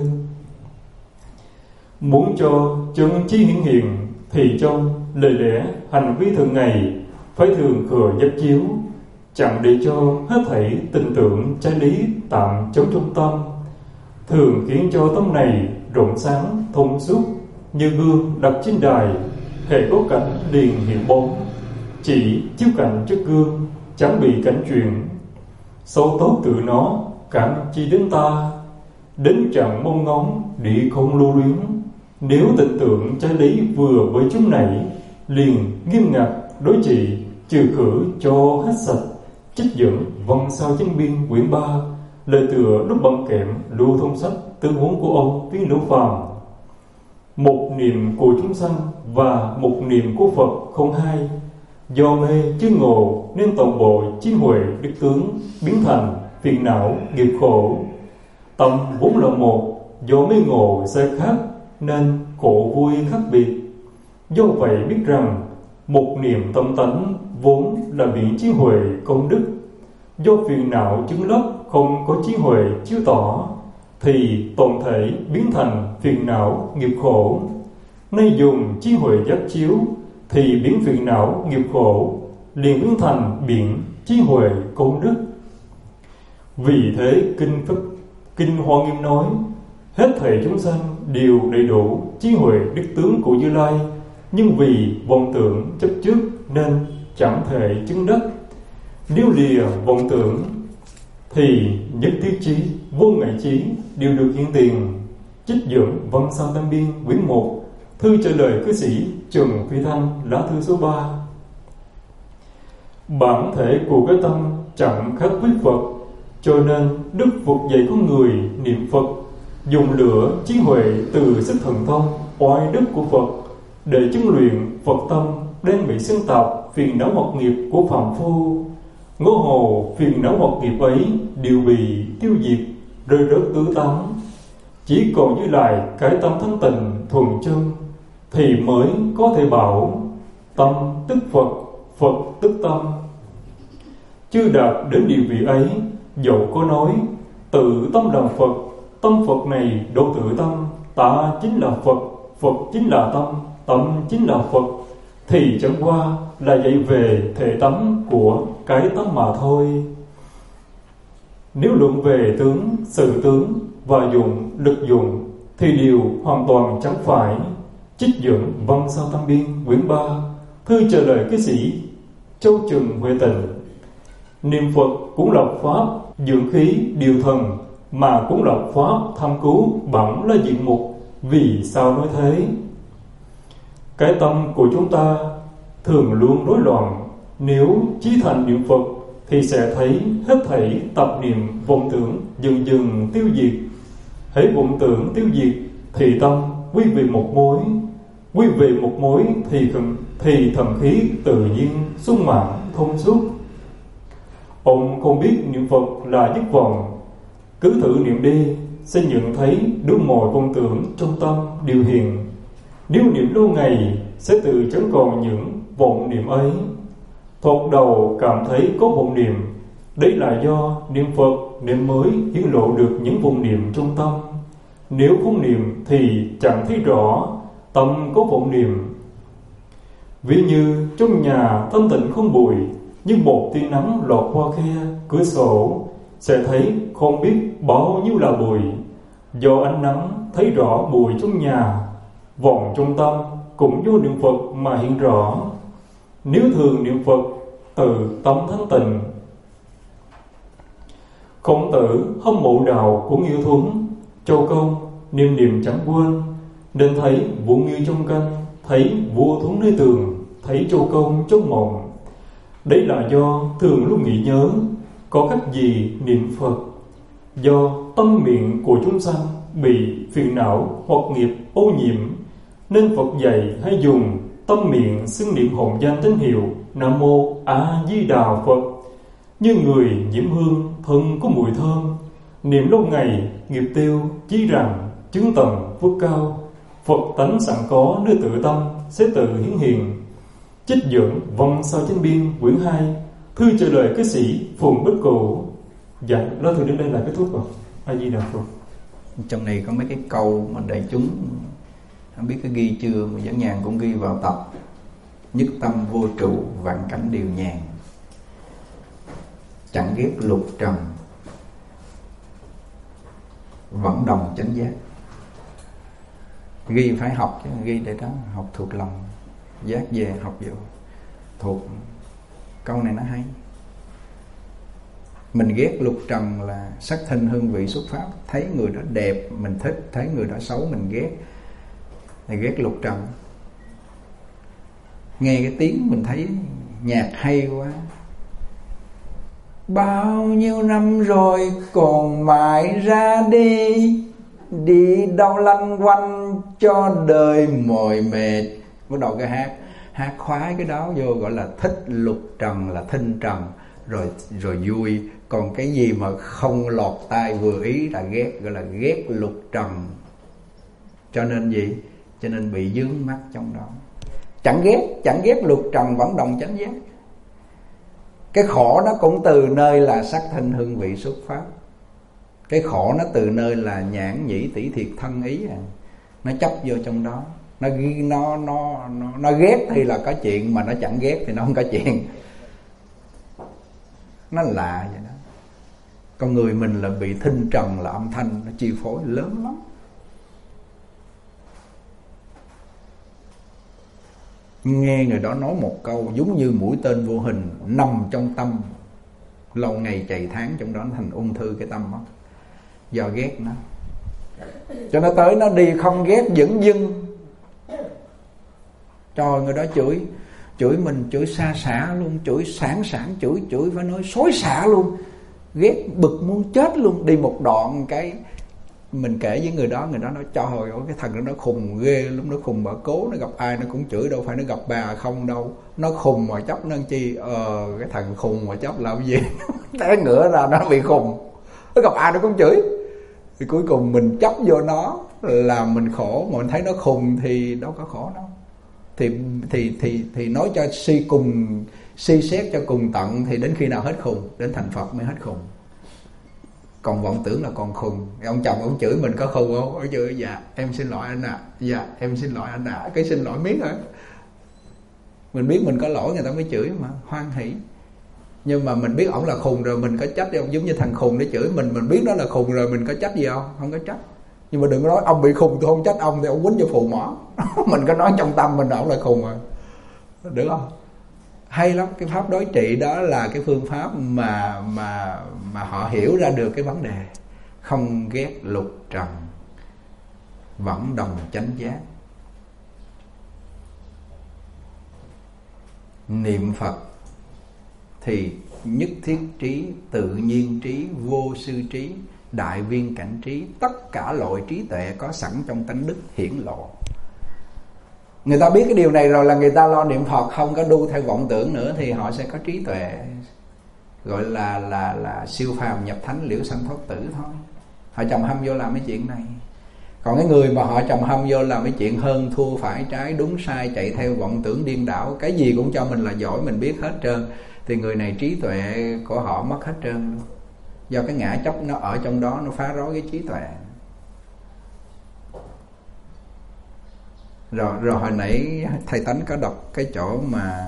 Muốn cho chân trí hiển hiện, thì trong lời lẽ hành vi thường ngày phải thường khừa giác chiếu, chẳng để cho hết thảy tình tưởng trái lý tạm chống trong tâm, thường khiến cho tâm này rộng sáng thông suốt, như gương đặt trên đài, hễ có cảnh liền hiện bóng, chỉ chiếu cảnh trước gương, chẳng bị cảnh chuyện. Sâu tốt tự nó cản chi đến ta, đến chẳng mong ngóng đi không lưu luyến. Nếu tình tưởng trái lý vừa với chúng này, liền nghiêm ngặt đối trị, trừ khử cho hết sạch. Trích dẫn văn sao chánh biên quyển ba, lời tựa đúc bằng kẽm lưu thông sách tư huống của ông Tuyên Lỗ Phàm. Một niệm của chúng sanh và một niệm của Phật không hai, do mê chưa ngộ nên toàn bộ trí huệ đức tướng biến thành phiền não nghiệp khổ. Tâm vốn là một, do mê ngộ sai khác nên khổ vui khác biệt. Do vậy biết rằng một niệm tâm tánh vốn là biển trí huệ công đức, do phiền não chứng lấp không có trí huệ chiếu tỏ, thì tổng thể biến thành phiền não nghiệp khổ. Nay dùng trí huệ giác chiếu, thì biến phiền não nghiệp khổ liền biến thành biển trí huệ công đức. Vì thế kinh Phật kinh Hoa Nghiêm nói, hết thảy chúng sanh đều đầy đủ trí huệ đức tướng của Như Lai, nhưng vì vọng tưởng chấp trước nên chẳng thể chứng đắc. Nếu lìa vọng tưởng, thì nhất thiết trí, vô ngại trí đều được hiện tiền. Trích dẫn văn sao tam biên quyển một, thư trả lời cư sĩ Trần Phi Thanh, lá thư số ba. Bản thể của cái tâm chẳng khác với Phật, cho nên Đức Phật dạy con người niệm Phật, dùng lửa trí huệ từ sức thần thông oai đức của Phật để chứng luyện Phật tâm đang bị xưng tạp phiền não hoặc nghiệp của phàm phu. Ngô hồ phiền não hoặc nghiệp ấy đều bị tiêu diệt, rơi rớt tứ tán, chỉ còn giữ lại cái tâm thanh tịnh thuần chân, thì mới có thể bảo tâm tức Phật, Phật tức tâm. Chưa đạt đến địa vị ấy, dẫu có nói tự tâm làm Phật, tâm Phật này độ tự tâm, ta chính là Phật, Phật chính là tâm, tâm chính là Phật, thì chẳng qua là dạy về thể tánh của cái tâm mà thôi. Nếu luận về tướng, sự tướng và dụng, lực dụng, thì điều hoàn toàn chẳng phải. Trích dẫn văn sao tam biên quyển ba, thư trả lời cư sĩ Châu Trừng Huệ Tịnh. Niệm Phật cũng là pháp dưỡng khí điều thần, mà cũng là pháp tham cứu bản là diện mục. Vì sao nói thế? Cái tâm của chúng ta thường luôn rối loạn. Nếu chí thành niệm Phật, thì sẽ thấy hết thảy tập niệm vọng tưởng dần dần tiêu diệt. Hễ vọng tưởng tiêu diệt, thì tâm quy về một mối. Quy về một mối thì thần, thì thần khí tự nhiên sung mãn thông suốt. Ông không biết niệm Phật là dứt vọng, cứ thử niệm đi, sẽ nhận thấy đủ mọi vọng tưởng trong tâm đều hiện. Nếu niệm lâu ngày, sẽ tự chẳng còn những vọng niệm ấy. Thoạt đầu cảm thấy có vọng niệm, đấy là do niệm Phật niệm mới hiển lộ được những vọng niệm trong tâm. Nếu không niệm thì chẳng thấy rõ tâm có vọng niệm. Ví như trong nhà thanh tịnh không bụi, nhưng một tia nắng lọt qua khe cửa sổ sẽ thấy không biết bao nhiêu là bụi. Do ánh nắng thấy rõ bụi trong nhà, vọng trong tâm cũng do niệm Phật mà hiện rõ. Nếu thường niệm Phật từ tâm thanh tịnh. Khổng Tử hâm mộ đạo của Nghiêu Thuấn, Châu Công niệm niệm chẳng quên, nên thấy vua Nghiêu trong canh, thấy vua Thuấn nơi tường, thấy Châu Công trong mộng. Đấy là do thường lúc nghĩ nhớ, có cách gì niệm Phật. Do tâm miệng của chúng sanh bị phiền não hoặc nghiệp ô nhiễm, nên Phật dạy hay dùng tâm miệng xưng niệm hồng danh tín hiệu Nam Mô A Di Đà Phật. Như người nhiễm hương thân có mùi thơm, niệm lâu ngày nghiệp tiêu, chí rằng chứng tầm phước cao. Phật tánh sẵn có nơi tự tâm sẽ tự hiển hiện. Trích dẫn vòng sau chánh biên quyển hai, thư trả lời cư sĩ Phùng Bích Cụ. Dạ, đó thư đến đây là kết thúc rồi. A Di Đà Phật. Trong này có mấy cái câu mà đại chúng không biết có ghi chưa, mà Dẫn Nhàn cũng ghi vào tập. Nhất tâm vô trụ, vạn cảnh đều nhàn, chẳng ghét lục trần, vẫn đồng chánh giác. Ghi phải học chứ, ghi để đó học thuộc lòng, giác về học vô thuộc. Câu này nó hay. Mình ghét lục trần là sắc thanh hương vị xuất pháp. Thấy người đó đẹp mình thích, thấy người đó xấu mình ghét, thì ghét lục trần. Nghe cái tiếng mình thấy nhạc hay quá, bao nhiêu năm rồi còn mãi ra đi, đi đâu lanh quanh cho đời mỏi mệt. Bắt đầu cái hát hát khoái cái đó vô, gọi là thích lục trần, là thinh trần, rồi rồi vui. Còn cái gì mà không lọt tai vừa ý là ghét, gọi là ghét lục trần. Cho nên gì? Cho nên bị vướng mắc trong đó. Chẳng ghét, chẳng ghét lục trần vẫn đồng chánh giác. Cái khổ nó cũng từ nơi là sắc thanh hương vị xuất phát. Cái khổ nó từ nơi là nhãn nhĩ tỷ thiệt thân ý à. Nó chấp vô trong đó. Nó nó nó nó, nó ghét thì là có chuyện, mà nó chẳng ghét thì nó không có chuyện. Nó lạ vậy đó. Con người mình là bị thinh trần, là âm thanh nó chi phối lớn lắm. Nghe người đó nói một câu giống như mũi tên vô hình nằm trong tâm, lâu ngày chày tháng trong đó nó thành ung thư cái tâm đó. Do ghét nó, cho nó tới nó đi không ghét dửng dưng. Trời, người đó chửi chửi mình, chửi xa xả luôn, chửi sản sản, chửi chửi phải nói xối xả luôn, ghét bực muốn chết luôn. Đi một đoạn cái mình kể với người đó, người đó nói trời ơi cái thằng đó nó khùng ghê lắm, nó khùng bà cố, nó gặp ai nó cũng chửi, đâu phải nó gặp bà không đâu. Nó khùng mà chấp nó chi, ờ cái thằng khùng mà chấp làm gì té ngửa ra nó bị khùng, nó gặp ai nó cũng chửi. Thì cuối cùng mình chấp vô nó là mình khổ, mà mình thấy nó khùng thì đâu có khổ đâu. Thì thì thì thì nói cho suy cùng suy xét cho cùng tận, thì đến khi nào hết khùng, đến thành Phật mới hết khùng. Còn vọng tưởng là còn khùng. Ông chồng ông chửi mình có khùng không? Ông chửi dạ em xin lỗi anh ạ, à. Dạ em xin lỗi anh ạ, à. Cái xin lỗi miết hả? Mình biết mình có lỗi người ta mới chửi mà, hoan hỷ. Nhưng mà mình biết ổng là khùng rồi mình có trách không? Giống như thằng khùng để chửi mình, mình biết nó là khùng rồi mình có trách gì không? Không có trách. Nhưng mà đừng có nói ông bị khùng tôi không trách ông, thì ông quýnh cho phụ mỏ. Mình có nói trong tâm mình là ổng là khùng rồi, được không? Hay lắm. Cái pháp đối trị đó là cái phương pháp mà mà mà họ hiểu ra được cái vấn đề. Không ghét lục trần, vẫn đồng chánh giác. Niệm Phật thì nhất thiết trí, tự nhiên trí, vô sư trí, đại viên cảnh trí, tất cả loại trí tuệ có sẵn trong tánh đức hiển lộ. Người ta biết cái điều này rồi là người ta lo niệm Phật, không có đu theo vọng tưởng nữa, thì họ sẽ có trí tuệ, gọi là là là siêu phàm nhập thánh, liễu sanh thoát tử thôi. Họ chầm hâm vô làm cái chuyện này. Còn cái người mà họ trầm hâm vô làm cái chuyện hơn thua phải trái đúng sai, chạy theo vọng tưởng điên đảo, cái gì cũng cho mình là giỏi, mình biết hết trơn, thì người này trí tuệ của họ mất hết trơn luôn. Do cái ngã chấp nó ở trong đó, nó phá rối cái trí tuệ. Rồi, rồi hồi nãy thầy Tánh có đọc cái chỗ mà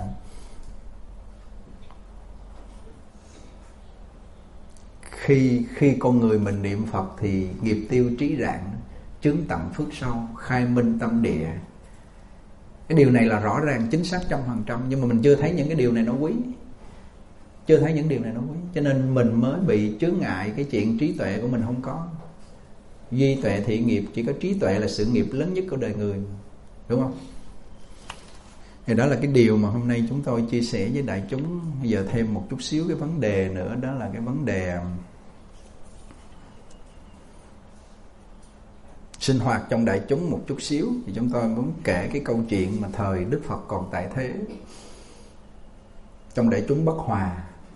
Khi khi con người mình niệm Phật thì nghiệp tiêu trí rạng, chứng tận phước sâu, khai minh tâm địa. Cái điều này là rõ ràng chính xác trăm phần trăm, nhưng mà mình chưa thấy những cái điều này nó quý. Chưa thấy những điều này nó quý, cho nên mình mới bị chướng ngại cái chuyện trí tuệ của mình không có. Duy tuệ thị nghiệp, chỉ có trí tuệ là sự nghiệp lớn nhất của đời người, đúng không? Thì đó là cái điều mà hôm nay chúng tôi chia sẻ với đại chúng. Bây giờ thêm một chút xíu cái vấn đề nữa, đó là cái vấn đề sinh hoạt trong đại chúng một chút xíu. Thì chúng tôi muốn kể cái câu chuyện mà thời Đức Phật còn tại thế, trong đại chúng bất hòa.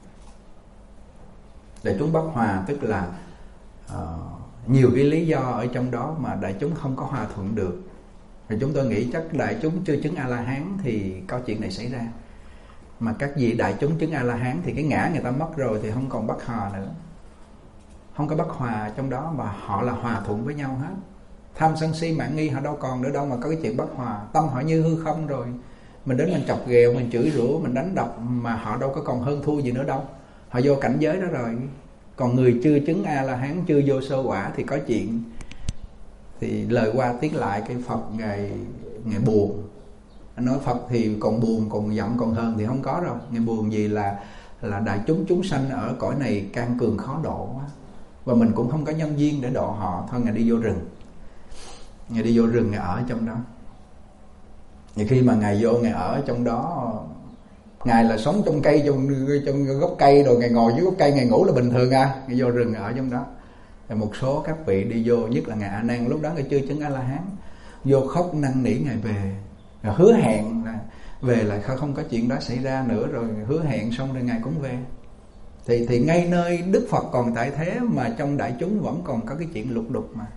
Đại chúng bất hòa tức là uh, nhiều cái lý do ở trong đó mà đại chúng không có hòa thuận được. Thì chúng tôi nghĩ chắc đại chúng chưa chứng A-la-hán thì có chuyện này xảy ra. Mà các vị đại chúng chứng A-la-hán thì cái ngã người ta mất rồi thì không còn bất hòa nữa. Không có bất hòa trong đó, mà họ là hòa thuận với nhau hết. Tham sân si mạn nghi họ đâu còn nữa đâu mà có cái chuyện bất hòa. Tâm họ như hư không rồi. Mình đến mình chọc ghẹo, mình chửi rủa, mình đánh đập, mà họ đâu có còn hơn thua gì nữa đâu. Họ vô cảnh giới đó rồi. Còn người chưa chứng A-la-hán, chưa vô sơ quả thì có chuyện. Thì lời qua tiếng lại cái Phật Ngài, Ngài buồn. Anh nói Phật thì còn buồn, còn giận, còn hơn thì không có đâu. Ngài buồn gì là là đại chúng chúng sanh ở cõi này can cường khó độ quá. Và mình cũng không có nhân duyên để độ họ. Thôi Ngài đi vô rừng. Ngài đi vô rừng, Ngài ở trong đó. Thì khi mà Ngài vô, Ngài ở trong đó, Ngài là sống trong cây, trong, trong gốc cây, rồi Ngài ngồi dưới gốc cây, Ngài ngủ là bình thường à. Ngài vô rừng, Ngài ở trong đó. Thì một số các vị đi vô, nhất là Ngài A Nan, lúc đó Ngài chưa chứng A-la-hán, vô khóc năn nỉ Ngài về, rồi hứa hẹn là về là không có chuyện đó xảy ra nữa, rồi hứa hẹn xong rồi Ngài cũng về. Thì thì ngay nơi Đức Phật còn tại thế mà trong đại chúng vẫn còn có cái chuyện lục đục mà.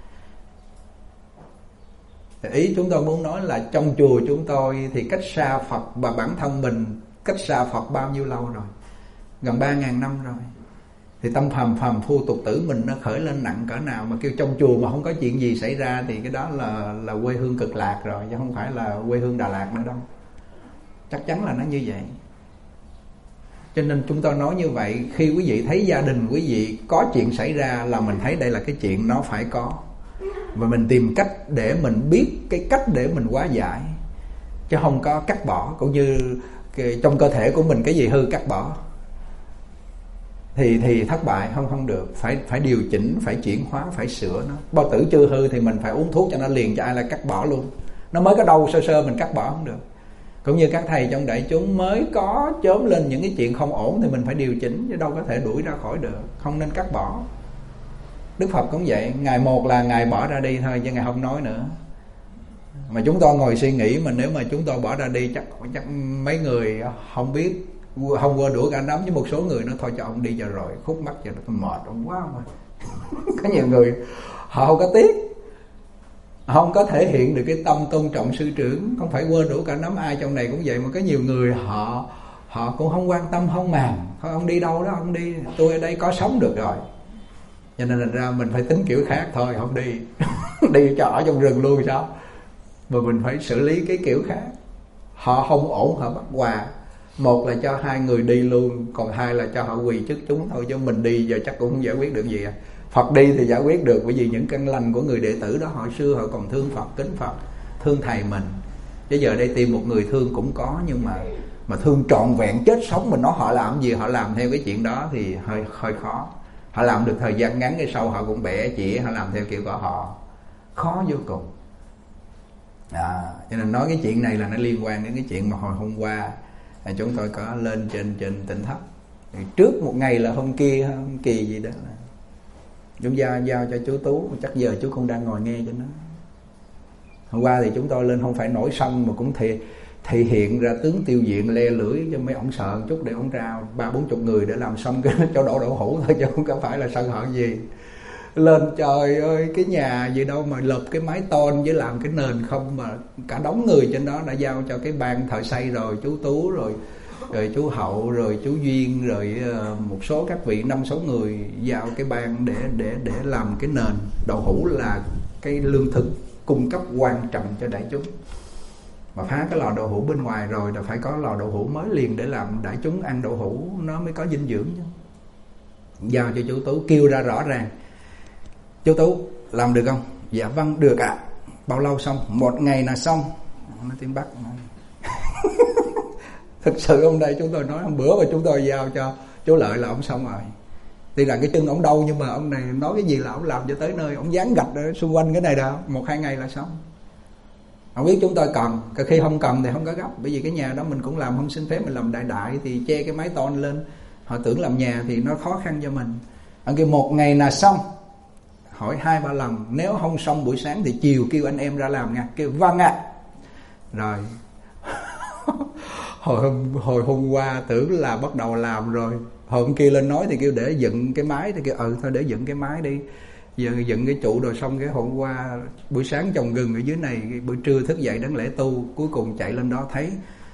Thì ý chúng tôi muốn nói là trong chùa chúng tôi thì cách xa Phật, và bản thân mình cách xa Phật bao nhiêu lâu rồi? Gần ba ngàn năm rồi. Thì tâm phàm phàm phu tục tử mình nó khởi lên nặng cỡ nào, mà kêu trong chùa mà không có chuyện gì xảy ra thì cái đó là là quê hương cực lạc rồi, chứ không phải là quê hương Đà Lạt nữa đâu. Chắc chắn là nó như vậy. Cho nên chúng tôi nói như vậy, khi quý vị thấy gia đình quý vị có chuyện xảy ra là mình thấy đây là cái chuyện nó phải có, và mình tìm cách để mình biết cái cách để mình hóa giải, chứ không có cắt bỏ. Cũng như cái, trong cơ thể của mình cái gì hư cắt bỏ thì thì thất bại, không không được. Phải phải điều chỉnh, phải chuyển hóa, phải sửa nó. Bao tử chưa hư thì mình phải uống thuốc cho nó liền, cho ai là cắt bỏ luôn. Nó mới có đau sơ sơ mình cắt bỏ không được. Cũng như các thầy trong đại chúng mới có chớm lên những cái chuyện không ổn thì mình phải điều chỉnh, chứ đâu có thể đuổi ra khỏi được. Không nên cắt bỏ. Đức Phật cũng vậy, Ngài một là Ngài bỏ ra đi thôi, chứ Ngài không nói nữa. Mà chúng tôi ngồi suy nghĩ, mà nếu mà chúng tôi bỏ ra đi chắc chắc mấy người không biết, không qua đũa cả nắm, với một số người nó thôi cho ông đi cho rồi, khúc mắt cho tôi mệt ông quá mà. Có nhiều người họ không có tiếc, không có thể hiện được cái tâm tôn trọng sư trưởng. Không phải quơ đũa cả nắm, ai trong này cũng vậy. Mà có nhiều người họ họ cũng không quan tâm, không màng. Thôi ông đi đâu đó ông đi, tôi ở đây có sống được rồi. Cho nên là ra mình phải tính kiểu khác thôi, không đi. Đi cho ở trong rừng luôn sao. Mà mình phải xử lý cái kiểu khác. Họ không ổn họ bắt hòa. Một là cho hai người đi luôn, còn hai là cho họ quỳ trước chúng thôi. Chứ mình đi giờ chắc cũng không giải quyết được gì à. Phật đi thì giải quyết được, bởi vì những căn lành của người đệ tử đó hồi xưa họ còn thương Phật, kính Phật, thương thầy mình. Chứ giờ đây tìm một người thương cũng có, nhưng mà mà thương trọn vẹn chết sống mình nói họ làm gì họ làm theo cái chuyện đó thì hơi hơi khó. Họ làm được thời gian ngắn, cái sau họ cũng bẻ chỉ, họ làm theo kiểu của họ, khó vô cùng. À, cho nên nói cái chuyện này là nó liên quan đến cái chuyện mà hồi hôm qua là chúng tôi có lên trên trên Tỉnh Thất. Thì trước một ngày là hôm kia, hôm kỳ gì đó là chúng giao giao cho chú Tú, chắc giờ chú cũng đang ngồi nghe cho nó. Hôm qua thì chúng tôi lên không phải nổi sân mà cũng thể thể hiện ra tướng tiêu diện le lưỡi cho mấy ông sợ một chút, để ông ra ba bốn chục người để làm xong cái cho đổ đổ hũ thôi, chứ không có phải là sân hận gì. lên trời ơi, cái nhà gì đâu mà lợp cái mái tôn với làm cái nền không, mà cả đống người trên đó đã giao cho cái ban thợ xây rồi, chú Tú rồi rồi chú Hậu rồi chú Duyên rồi một số các vị năm sáu người giao cái ban để để để làm cái nền. Đậu hũ là cái lương thực cung cấp quan trọng cho đại chúng, mà phá cái lò đậu hũ bên ngoài rồi là phải có lò đậu hũ mới liền để làm đại chúng ăn đậu hũ nó mới có dinh dưỡng chứ. Giao cho chú Tú, kêu ra rõ ràng: chú Tú làm được không? Dạ vâng được ạ. À. Bao lâu xong? Một ngày là xong. Nói tiếng Bắc. Thực sự hôm nay chúng tôi nói, hôm bữa mà chúng tôi giao cho chú Lợi là ông xong rồi. Tuy là cái chân ông đau nhưng mà ông này nói cái gì là ông làm cho tới nơi, ông dán gạch ở xung quanh cái này đâu, một hai ngày là xong. Ông biết chúng tôi cần, khi không cần thì không có gấp, bởi vì cái nhà đó mình cũng làm không xin phép, mình làm đại đại thì che cái mái tôn lên, họ tưởng làm nhà thì nó khó khăn cho mình. Ông kêu một ngày là xong. Hỏi hai ba lần, nếu không xong buổi sáng thì chiều kêu anh em ra làm nha. Kêu vâng ạ. À. Rồi hồi hôm hồi hôm qua tưởng là bắt đầu làm rồi, hồi hôm kia lên nói thì kêu để dựng cái mái, thì kêu ừ thôi để dựng cái mái đi, giờ dựng cái trụ rồi xong. Cái hôm qua buổi sáng trồng gừng ở dưới này, buổi trưa thức dậy đấng lễ tu, cuối cùng chạy lên đó thấy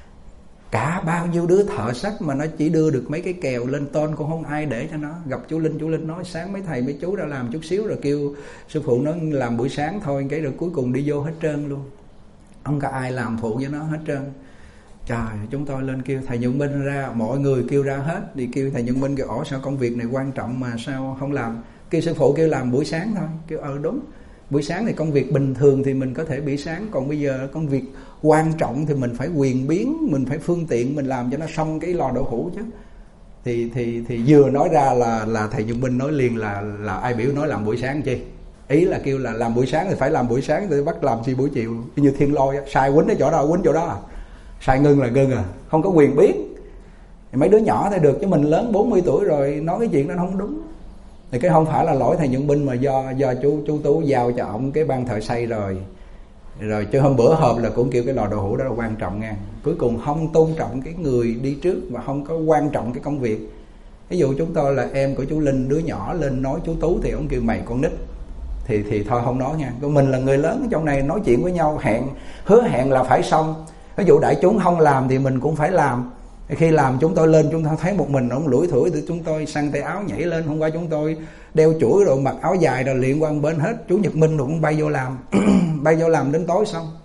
cả bao nhiêu đứa thợ sắt mà nó chỉ đưa được mấy cái kèo lên tôn, cũng không ai để cho nó. Gặp chú Linh, chú Linh nói sáng mấy thầy mấy chú ra làm chút xíu, rồi kêu sư phụ nó làm buổi sáng thôi, cái rồi cuối cùng đi vô hết trơn luôn, không có ai làm phụ với nó hết trơn. Trời, chúng tôi lên kêu thầy Nhuận Minh ra, mọi người kêu ra hết, thì kêu thầy Nhuận Minh kêu ủa sao công việc này quan trọng mà sao không làm? Kêu sư phụ kêu làm buổi sáng thôi. Kêu ờ đúng, buổi sáng thì công việc bình thường thì mình có thể bị sáng, còn bây giờ công việc quan trọng thì mình phải quyền biến, mình phải phương tiện, mình làm cho nó xong cái lò đậu hũ chứ. Thì thì thì vừa nói ra là là thầy Nhuận Minh nói liền là là ai biểu nói làm buổi sáng chi? Ý là kêu là làm buổi sáng thì phải làm buổi sáng, thì bắt làm chi buổi chiều. Như Thiên Lôi sai quýnh ở chỗ đó quýnh chỗ đó à. Sai ngưng là ngưng à, không có quyền biến. Thì mấy đứa nhỏ thì được, chứ mình lớn bốn mươi tuổi rồi nói cái chuyện đó không đúng. Thì cái không phải là lỗi thầy Nhuận Minh, mà do do chú chú Tú giao cho ổng cái ban thợ xây rồi. Rồi chứ hôm bữa họp là cũng kêu cái lò đậu hũ đó là quan trọng nha. Cuối cùng không tôn trọng cái người đi trước và không có quan trọng cái công việc. Ví dụ chúng tôi là em của chú Linh, đứa nhỏ lên nói chú Tú thì ông kêu mày con nít. Thì thì thôi không nói nha. Còn mình là người lớn ở trong này nói chuyện với nhau, hẹn hứa hẹn là phải xong. Ví dụ đại chúng không làm thì mình cũng phải làm. Khi làm chúng tôi lên, chúng tôi thấy một mình ông lủi thủi thì chúng tôi săn tay áo nhảy lên. Hôm qua chúng tôi đeo chuỗi rồi mặc áo dài rồi liền qua bên hết. Chủ Nhật Minh rồi cũng bay vô làm. Bay vô làm đến tối xong.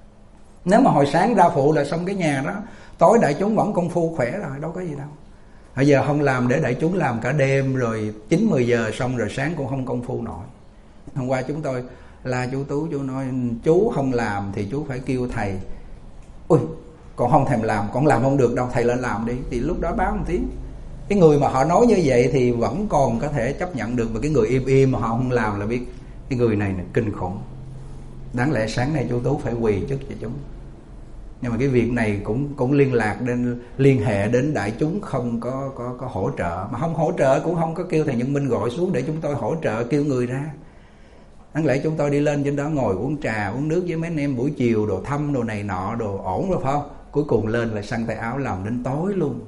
Nếu mà hồi sáng ra phụ là xong cái nhà đó, tối đại chúng vẫn công phu khỏe rồi, đâu có gì đâu. Bây giờ không làm để đại chúng làm cả đêm rồi chín mười giờ xong rồi sáng cũng không công phu nổi. Hôm qua chúng tôi là chú Tú, chú nói chú không làm thì chú phải kêu thầy. Ui, con không thèm làm, con làm không được đâu, thầy lên làm đi. Thì lúc đó báo một tiếng. Cái người mà họ nói như vậy thì vẫn còn có thể chấp nhận được, mà cái người im im mà họ không làm là biết cái người này là kinh khủng. Đáng lẽ sáng nay chú Tú phải quỳ trước cho chúng. Nhưng mà cái việc này cũng cũng liên lạc đến liên hệ đến đại chúng không có có có hỗ trợ, mà không hỗ trợ cũng không có kêu thầy Nhuận Minh gọi xuống để chúng tôi hỗ trợ kêu người ra. Đáng lẽ chúng tôi đi lên trên đó ngồi uống trà uống nước với mấy anh em buổi chiều, đồ thăm đồ này nọ đồ ổn rồi phải không? Cuối cùng lên là săn tay áo làm đến tối luôn.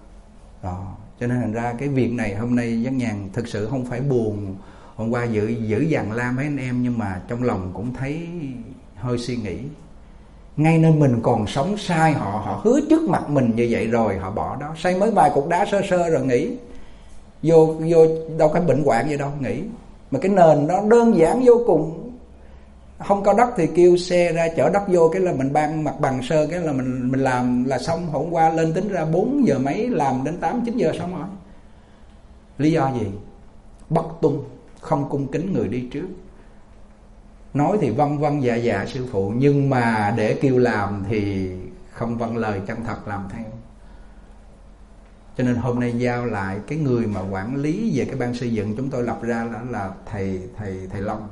Đó. Cho nên thành ra cái việc này hôm nay Giác Nhàn thực sự không phải buồn. Hôm qua giữ giữ dằn la mấy anh em, nhưng mà trong lòng cũng thấy hơi suy nghĩ. Ngay nên mình còn sống sai họ, họ hứa trước mặt mình như vậy rồi họ bỏ đó, xây mới vài cục đá sơ sơ rồi nghỉ. Vô vô đâu có bệnh hoạn gì đâu, nghỉ. Mà cái nền nó đơn giản vô cùng. Không có đất thì kêu xe ra chở đất vô, cái là mình ban mặt bằng sơ, cái là mình mình làm là xong. Hôm qua lên tính ra bốn giờ mấy làm đến tám chín giờ xong rồi. Lý do gì? Bất tuân, không cung kính người đi trước. Nói thì vâng vâng dạ dạ sư phụ, nhưng mà để kêu làm thì không vâng lời chân thật làm theo. Cho nên hôm nay giao lại cái người mà quản lý về cái ban xây dựng chúng tôi lập ra là, là thầy thầy thầy Long.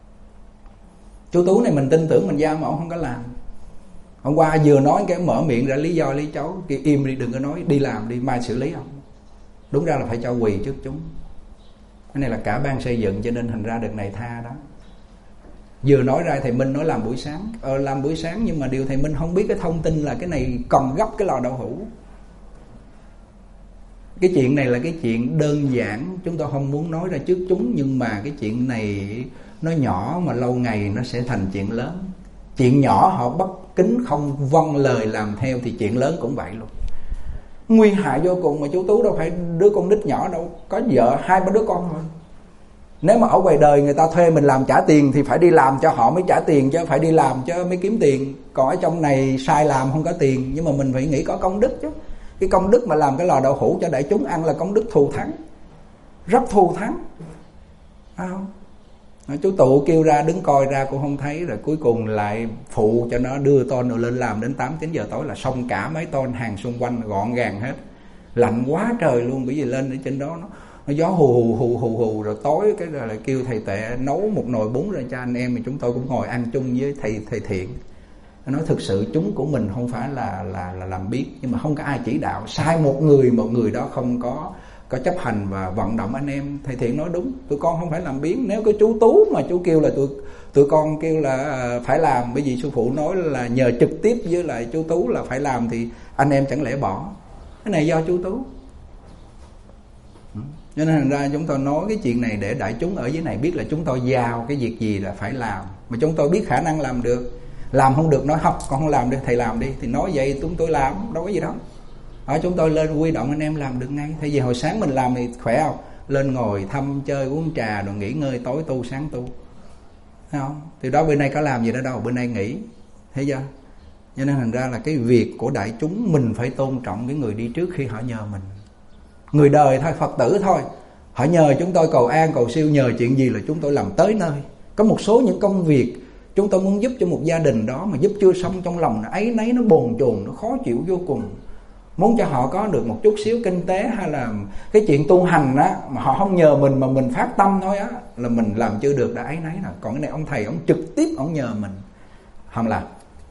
Chú Tú này mình tin tưởng mình giao mà ông không có làm. Hôm qua vừa nói cái mở miệng ra lý do lý cháu, kêu im đi đừng có nói, đi làm đi mai xử lý ông. Đúng ra là phải cho quỳ trước chúng. Cái này là cả ban xây dựng, cho nên thành ra đợt này tha đó. Vừa nói ra thầy Minh nói làm buổi sáng, ờ, làm buổi sáng, nhưng mà điều thầy Minh không biết cái thông tin là cái này còn gấp cái lò đậu hũ. Cái chuyện này là cái chuyện đơn giản, chúng tôi không muốn nói ra trước chúng, nhưng mà cái chuyện này nó nhỏ mà lâu ngày nó sẽ thành chuyện lớn. Chuyện nhỏ họ bất kính không vâng lời làm theo thì chuyện lớn cũng vậy luôn. Nguy hại vô cùng. Mà chú Tú đâu phải đứa con nít nhỏ đâu, có vợ hai ba đứa con thôi. Nếu mà ở ngoài đời người ta thuê mình làm trả tiền thì phải đi làm cho họ mới trả tiền, chứ phải đi làm cho mới kiếm tiền. Còn ở trong này sai làm không có tiền, nhưng mà mình phải nghĩ có công đức chứ. Cái công đức mà làm cái lò đậu hũ cho đại chúng ăn là công đức thù thắng, rất thù thắng, phải không? Chú Tụ kêu ra đứng coi ra cũng không thấy, rồi cuối cùng lại phụ cho nó đưa ton rồi lên làm đến tám chín giờ tối là xong cả mấy ton hàng xung quanh gọn gàng hết. Lạnh quá trời luôn, bởi vì lên ở trên đó nó, nó gió hù hù hù hù hù, rồi tối cái rồi lại kêu thầy Tệ nấu một nồi bún ra cho anh em, thì chúng tôi cũng ngồi ăn chung với thầy thầy Thiện. Nói thực sự chúng của mình không phải là là là làm biết, nhưng mà không có ai chỉ đạo, sai một người, một người đó không có có chấp hành và vận động anh em. Thầy Thiện nói đúng, tụi con không phải làm biến. Nếu có chú Tú mà chú kêu là tụi tụi con kêu là phải làm, bởi vì sư phụ nói là nhờ trực tiếp với lại chú Tú là phải làm, thì anh em chẳng lẽ bỏ. Cái này do chú Tú. Cho nên thành ra chúng tôi nói cái chuyện này để đại chúng ở dưới này biết là chúng tôi giao cái việc gì là phải làm, mà chúng tôi biết khả năng làm được. Làm không được nói học con không làm được, thầy làm đi, thì nói vậy chúng tôi làm, đâu có gì đâu. Ở chúng tôi lên quy động anh em làm được ngay. Thay vì hồi sáng mình làm thì khỏe không? Lên ngồi thăm chơi uống trà rồi nghỉ ngơi, tối tu sáng tu, thấy không? Thì đó bên đây có làm gì đó đâu, bên đây nghỉ, thấy chưa? Cho nên thành ra là cái việc của đại chúng mình phải tôn trọng cái người đi trước khi họ nhờ mình. Người đời thôi, Phật tử thôi, họ nhờ chúng tôi cầu an cầu siêu, nhờ chuyện gì là chúng tôi làm tới nơi. Có một số những công việc chúng tôi muốn giúp cho một gia đình đó mà giúp chưa xong, trong lòng nó ấy nấy, nó bồn chồn, nó khó chịu vô cùng. Muốn cho họ có được một chút xíu kinh tế hay là cái chuyện tu hành á, mà họ không nhờ mình mà mình phát tâm thôi á, là mình làm chưa được đã ấy nấy rồi. Còn cái này ông thầy ông trực tiếp ông nhờ mình, không làm.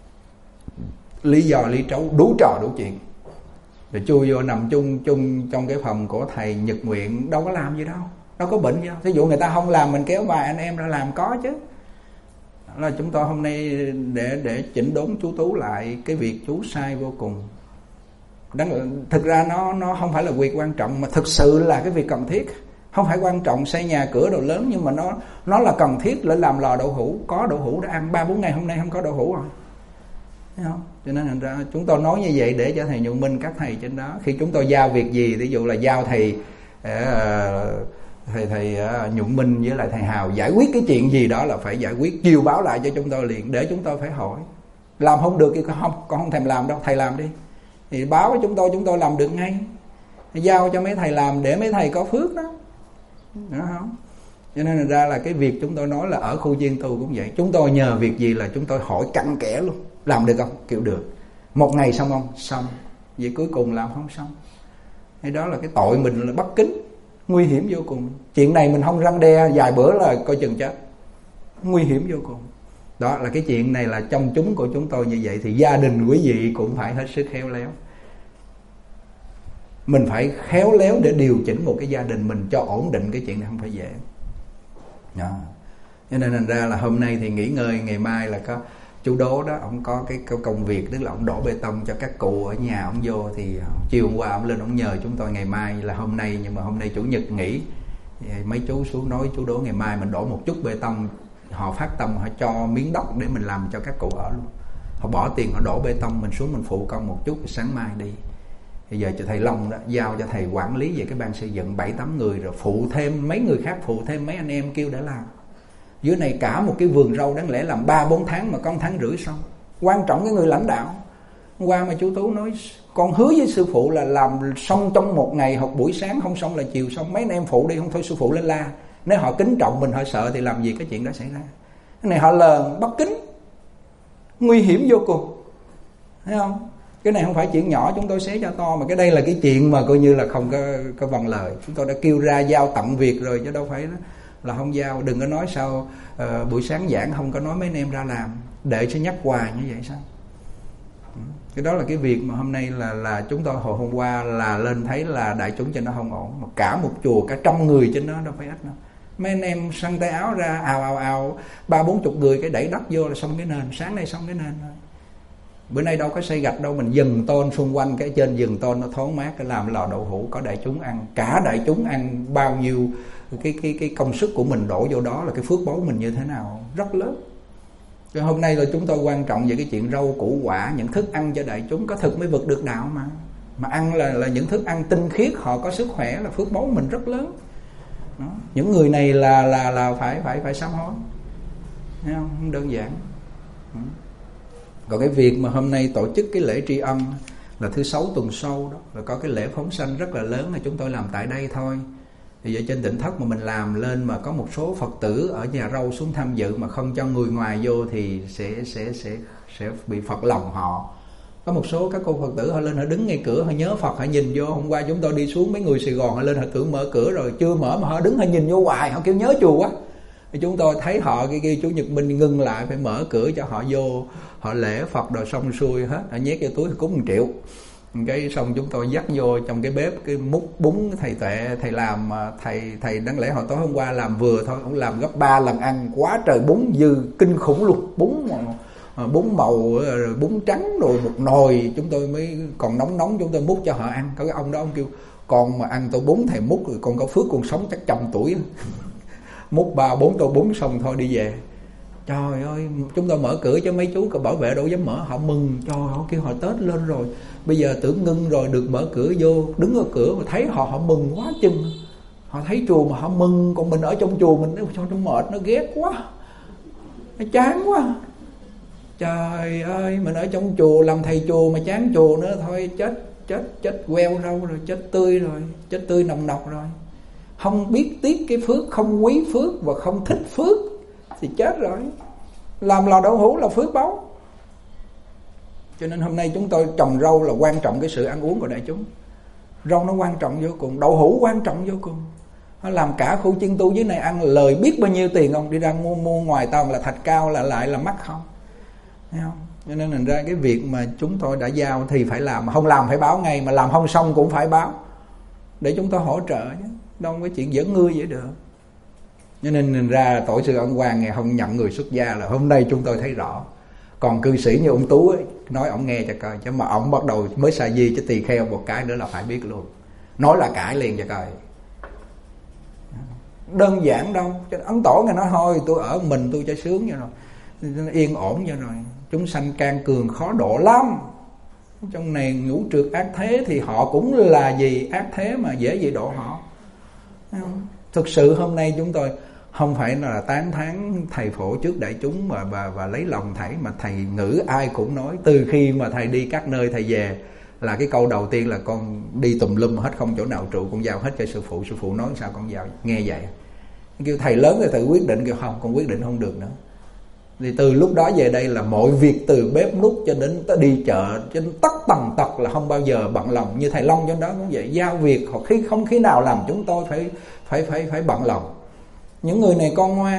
Lý do lý trấu đủ trò đủ chuyện. Rồi chui vô nằm chung chung trong cái phòng của thầy Nhật Nguyện, đâu có làm gì đâu, đâu có bệnh gì đâu. Thí dụ người ta không làm mình kéo vài anh em ra làm có chứ. Đó là chúng tôi hôm nay để để chỉnh đốn chú Tú lại cái việc chú sai vô cùng. Đáng, thực ra nó nó không phải là việc quan trọng, mà thực sự là cái việc cần thiết. Không phải quan trọng xây nhà cửa đồ lớn, nhưng mà nó nó là cần thiết để làm lò đậu hũ. Có đậu hũ đã ăn, ba bốn ngày hôm nay không có đậu hũ rồi, thấy không? Cho nên thành ra chúng tôi nói như vậy để cho thầy Nhuận Minh, các thầy trên đó, khi chúng tôi giao việc gì, ví dụ là giao thầy uh, thầy thầy uh, Nhuận Minh với lại thầy Hào giải quyết cái chuyện gì đó là phải giải quyết, chiều báo lại cho chúng tôi liền, để chúng tôi phải hỏi. Làm không được thì không, con không thèm làm đâu, thầy làm đi. Thì báo với chúng tôi, chúng tôi làm được ngay. Giao cho mấy thầy làm để mấy thầy có phước đó, đúng không? Cho nên ra là cái việc chúng tôi nói là ở khu viên tu cũng vậy. Chúng tôi nhờ việc gì là chúng tôi hỏi cặn kẽ luôn. Làm được không? Kiểu được. Một ngày xong không? Xong. Vậy cuối cùng làm không xong. Hay đó là cái tội mình là bất kính, nguy hiểm vô cùng. Chuyện này mình không răn đe vài bữa là coi chừng chết, nguy hiểm vô cùng. Đó là cái chuyện này là trong chúng của chúng tôi như vậy. Thì gia đình quý vị cũng phải hết sức khéo léo. Mình phải khéo léo để điều chỉnh một cái gia đình mình cho ổn định. Cái chuyện này không phải dễ đó. Cho nên thành ra là hôm nay thì nghỉ ngơi, ngày mai là có chú Đố đó, ông có cái công việc, tức là ông đổ bê tông cho các cụ ở nhà ông vô. Thì chiều hôm qua ông lên ông nhờ chúng tôi ngày mai là hôm nay, nhưng mà hôm nay chủ nhật nghỉ. Mấy chú xuống nói chú Đố ngày mai mình đổ một chút bê tông. Họ phát tâm họ cho miếng đất để mình làm cho các cụ ở luôn. Họ bỏ tiền họ đổ bê tông, mình xuống mình phụ công một chút, sáng mai đi. Bây giờ cho thầy Long đó, giao cho thầy quản lý về cái ban xây dựng bảy tám người, rồi phụ thêm mấy người khác, phụ thêm mấy anh em kêu để làm. Dưới này cả một cái vườn rau đáng lẽ làm ba bốn tháng mà có một tháng rưỡi xong. Quan trọng cái người lãnh đạo. Hôm qua mà chú Tú nói con hứa với sư phụ là làm xong trong một ngày, học buổi sáng không xong là chiều xong. Mấy anh em phụ đi, không thôi sư phụ lên la. Nếu họ kính trọng mình, họ sợ thì làm gì cái chuyện đó xảy ra. Cái này họ lờn, bất kính, nguy hiểm vô cùng, thấy không? Cái này không phải chuyện nhỏ chúng tôi xé cho to, mà cái đây là cái chuyện mà coi như là không có, có vâng lời. Chúng tôi đã kêu ra giao tặng việc rồi, chứ đâu phải đó là không giao. Đừng có nói sao uh, buổi sáng giảng không có nói mấy anh em ra làm, để sẽ nhắc hoài như vậy sao? Cái đó là cái việc mà hôm nay là là chúng tôi hồi hôm qua là lên thấy là đại chúng trên nó không ổn. Mà cả một chùa cả trăm người trên đó đâu phải ít đâu. Mấy anh em săn tay áo ra ào ào ào ba bốn chục người cái đẩy đất vô là xong cái nền, sáng nay xong cái nền thôi. Bữa nay đâu có xây gạch đâu, mình dừng tôn xung quanh, cái trên dừng tôn nó thoáng mát, cái làm lò đậu hũ có đại chúng ăn, cả đại chúng ăn bao nhiêu cái cái cái công sức của mình đổ vô đó, là cái phước báu mình như thế nào rất lớn. Cho hôm nay là chúng tôi quan trọng về cái chuyện rau củ quả, những thức ăn cho đại chúng, có thực mới vực được đạo mà. Mà ăn là là những thức ăn tinh khiết, họ có sức khỏe là phước báu mình rất lớn. Đó. Những người này là là là phải phải phải sám hối. Thấy không? Không đơn giản. Ừ. Còn cái việc mà hôm nay tổ chức cái lễ tri ân là thứ sáu tuần sau đó, là có cái lễ phóng sanh rất là lớn là chúng tôi làm tại đây thôi. Thì ở trên Tịnh Thất mà mình làm lên mà có một số Phật tử ở nhà râu xuống tham dự mà không cho người ngoài vô thì sẽ sẽ sẽ sẽ bị phật lòng họ. Có một số các cô Phật tử họ lên họ đứng ngay cửa, họ nhớ Phật, họ nhìn vô. Hôm qua chúng tôi đi xuống, mấy người Sài Gòn họ lên họ tưởng mở cửa rồi, chưa mở mà họ đứng họ nhìn vô hoài, họ kêu nhớ chùa quá. Thì chúng tôi thấy họ cái kia Chủ nhật Minh ngưng lại, phải mở cửa cho họ vô, họ lễ Phật rồi xong xuôi hết, họ nhét cái túi cúng một triệu. Cái xong chúng tôi dắt vô trong cái bếp, cái múc bún thầy Tuệ thầy làm, thầy thầy đáng lẽ hồi tối hôm qua làm vừa thôi, ông làm gấp ba lần ăn, quá trời bún dư kinh khủng luôn, bún mà bún màu bún trắng rồi một nồi, chúng tôi mới còn nóng nóng chúng tôi múc cho họ ăn. Có cái ông đó ông kêu con mà ăn tô bún thầy múc rồi con có phước con sống chắc trăm tuổi. Múc ba bốn tô bún xong thôi đi về. Trời ơi, chúng tôi mở cửa cho mấy chú có bảo vệ đâu dám mở, họ mừng, trời ơi, kêu họ Tết lên rồi, bây giờ tưởng ngưng rồi được mở cửa vô, đứng ở cửa mà thấy họ họ mừng quá chừng. Họ thấy chùa mà họ mừng, còn mình ở trong chùa mình sao nó mệt, nó ghét quá, nó chán quá. Trời ơi, mình ở trong chùa làm thầy chùa mà chán chùa nữa thôi chết chết chết queo rau rồi, chết tươi rồi, chết tươi nồng nọc rồi. Không biết tiếc cái phước, không quý phước và không thích phước thì chết rồi. Làm lò đậu hũ là phước báu. Cho nên hôm nay chúng tôi trồng rau là quan trọng cái sự ăn uống của đại chúng. Rau nó quan trọng vô cùng, đậu hũ quan trọng vô cùng. Nó làm cả khu chiên tu dưới này ăn lời biết bao nhiêu tiền không? Đi ra mua mua ngoài toàn là thạch cao là lại là mắc không? Thấy không? Cho nên thành ra cái việc mà chúng tôi đã giao thì phải làm, mà không làm phải báo ngay, mà làm không xong cũng phải báo để chúng tôi hỗ trợ chứ. Đâu có chuyện giỡn ngươi vậy được. Cho nên thành ra tổ sư Ân Quang ngày không nhận người xuất gia là hôm nay chúng tôi thấy rõ. Còn cư sĩ như ông Tú ấy, nói ông nghe cho coi, chứ mà ông bắt đầu mới sa di chứ tỳ kheo một cái nữa là phải biết luôn. Nói là cãi liền cho coi. Đơn giản đâu. Ấn Tổ nghe nói thôi tôi ở mình tôi cho sướng vậy rồi, yên ổn vậy rồi. Chúng sanh can cường khó độ lắm. Trong này ngũ trượt ác thế thì họ cũng là gì ác thế mà dễ gì độ họ. Thực sự hôm nay chúng tôi không phải là tán thán thầy phổ trước đại chúng mà và, và lấy lòng thầy, mà thầy ngữ ai cũng nói. Từ khi mà thầy đi các nơi thầy về là cái câu đầu tiên là con đi tùm lum hết, không chỗ nào trụ, con giao hết cho sư phụ. Sư phụ nói sao con giao, nghe vậy. Kêu thầy lớn thì thầy quyết định, kêu không, con quyết định không được nữa. Thì từ lúc đó về đây là mọi việc từ bếp núc cho đến đi chợ, cho đến tất tần tật là không bao giờ bận lòng. Như thầy Long cho đó cũng vậy, giao việc hoặc khi không khi nào làm chúng tôi phải phải phải phải bận lòng. Những người này con ngoan,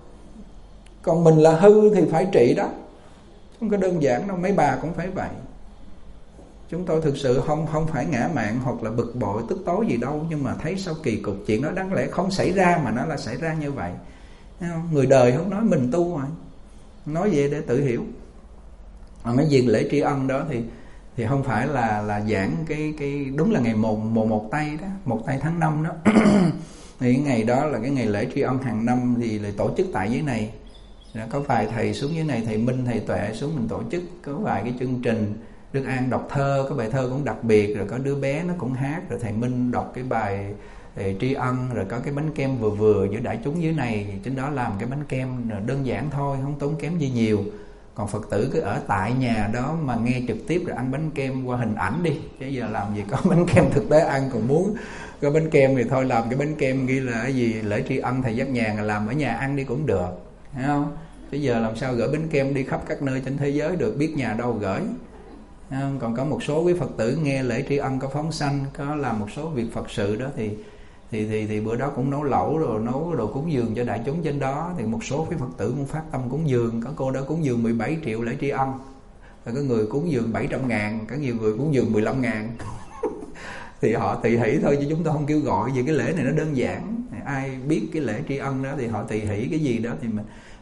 còn mình là hư thì phải trị đó, không có đơn giản đâu. Mấy bà cũng phải vậy. Chúng tôi thực sự không không phải ngã mạn hoặc là bực bội tức tối gì đâu, nhưng mà thấy sao kỳ cục, chuyện đó đáng lẽ không xảy ra mà nó là xảy ra như vậy. Người đời không nói, mình tu rồi nói vậy để tự hiểu. Mà mấy việc lễ tri ân đó thì thì không phải là là giảng cái cái đúng là ngày một một một tây đó, một tây tháng năm đó. Thì cái ngày đó là cái ngày lễ tri ân hàng năm thì lại tổ chức tại dưới này. Có vài thầy xuống dưới này, thầy Minh, thầy Tuệ xuống mình tổ chức có vài cái chương trình. Đức An đọc thơ, có bài thơ cũng đặc biệt, rồi có đứa bé nó cũng hát, rồi thầy Minh đọc cái bài tri ân, rồi có cái bánh kem vừa vừa giữa đại chúng dưới này, trên đó làm cái bánh kem đơn giản thôi, không tốn kém gì nhiều. Còn Phật tử cứ ở tại nhà đó mà nghe trực tiếp rồi ăn bánh kem qua hình ảnh đi, chứ giờ làm gì có bánh kem thực tế ăn. Còn muốn có bánh kem thì thôi làm cái bánh kem ghi là cái gì lễ tri ân thầy Giác Nhàn, làm ở nhà ăn đi cũng được, thấy không? Bây giờ làm sao gửi bánh kem đi khắp các nơi trên thế giới được, biết nhà đâu gửi. Còn có một số quý Phật tử nghe lễ tri ân có phóng sanh, có làm một số việc Phật sự đó thì thì thì thì bữa đó cũng nấu lẩu rồi nấu đồ cúng dường cho đại chúng trên đó. Thì một số quý Phật tử cũng phát tâm cúng dường, có cô đó cúng dường mười bảy triệu lễ tri ân, rồi có người cúng dường bảy trăm ngàn, có nhiều người cúng dường mười lăm ngàn. Thì họ tùy hỷ thôi, chứ chúng tôi không kêu gọi. Vì cái lễ này nó đơn giản, ai biết cái lễ tri ân đó thì họ tùy hỷ cái gì đó thì mình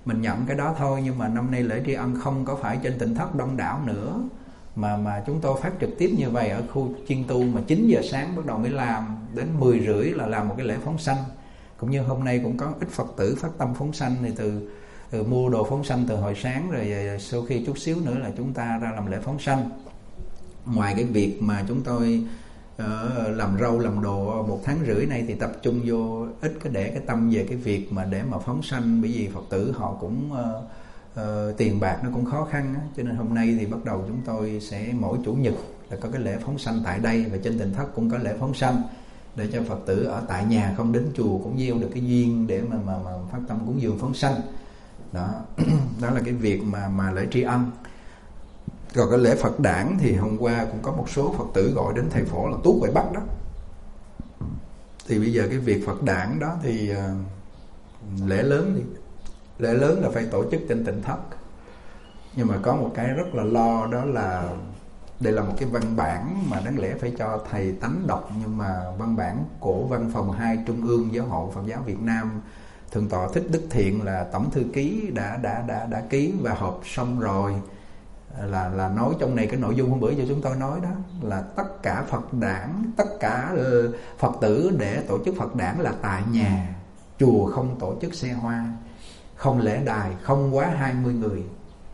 mình nhận cái đó thôi. Nhưng mà năm nay lễ tri ân không có phải trên Tịnh Thất đông đảo nữa, mà mà chúng tôi phát trực tiếp như vậy ở khu chiên tu, mà chín giờ sáng bắt đầu mới làm, đến mười rưỡi là làm một cái lễ phóng sanh. Cũng như hôm nay cũng có ít Phật tử phát tâm phóng sanh, thì từ, từ mua đồ phóng sanh từ hồi sáng, rồi sau khi chút xíu nữa là chúng ta ra làm lễ phóng sanh. Ngoài cái việc mà chúng tôi uh, làm rau làm đồ một tháng rưỡi này, thì tập trung vô ít cái để cái tâm về cái việc mà để mà phóng sanh, bởi vì Phật tử họ cũng uh, uh, tiền bạc nó cũng khó khăn á. Cho nên hôm nay thì bắt đầu chúng tôi sẽ mỗi chủ nhật là có cái lễ phóng sanh tại đây, và trên Tịnh Thất cũng có lễ phóng sanh, để cho Phật tử ở tại nhà không đến chùa cũng gieo được cái duyên để mà mà, mà phát tâm cúng dường phóng sanh. Đó, đó là cái việc mà mà lễ tri ân. Còn cái lễ Phật đản thì hôm qua cũng có một số Phật tử gọi đến thầy Phổ là tuốt ngoài Bắc đó. Thì bây giờ cái việc Phật đản đó thì uh, lễ lớn đi, lễ lớn là phải tổ chức trên Tịnh Thất. Nhưng mà có một cái rất là lo, đó là đây là một cái văn bản mà đáng lẽ phải cho thầy Tánh đọc, nhưng mà văn bản của Văn phòng hai Trung ương Giáo hội Phật giáo Việt Nam, Thượng tọa Thích Đức Thiện là tổng thư ký đã đã đã đã ký và họp xong rồi, là là nói trong này cái nội dung hôm bữa giờ chúng tôi nói đó, là tất cả Phật đản, tất cả Phật tử để tổ chức Phật đản là tại nhà, chùa không tổ chức xe hoa, không lễ đài, không quá hai mươi người.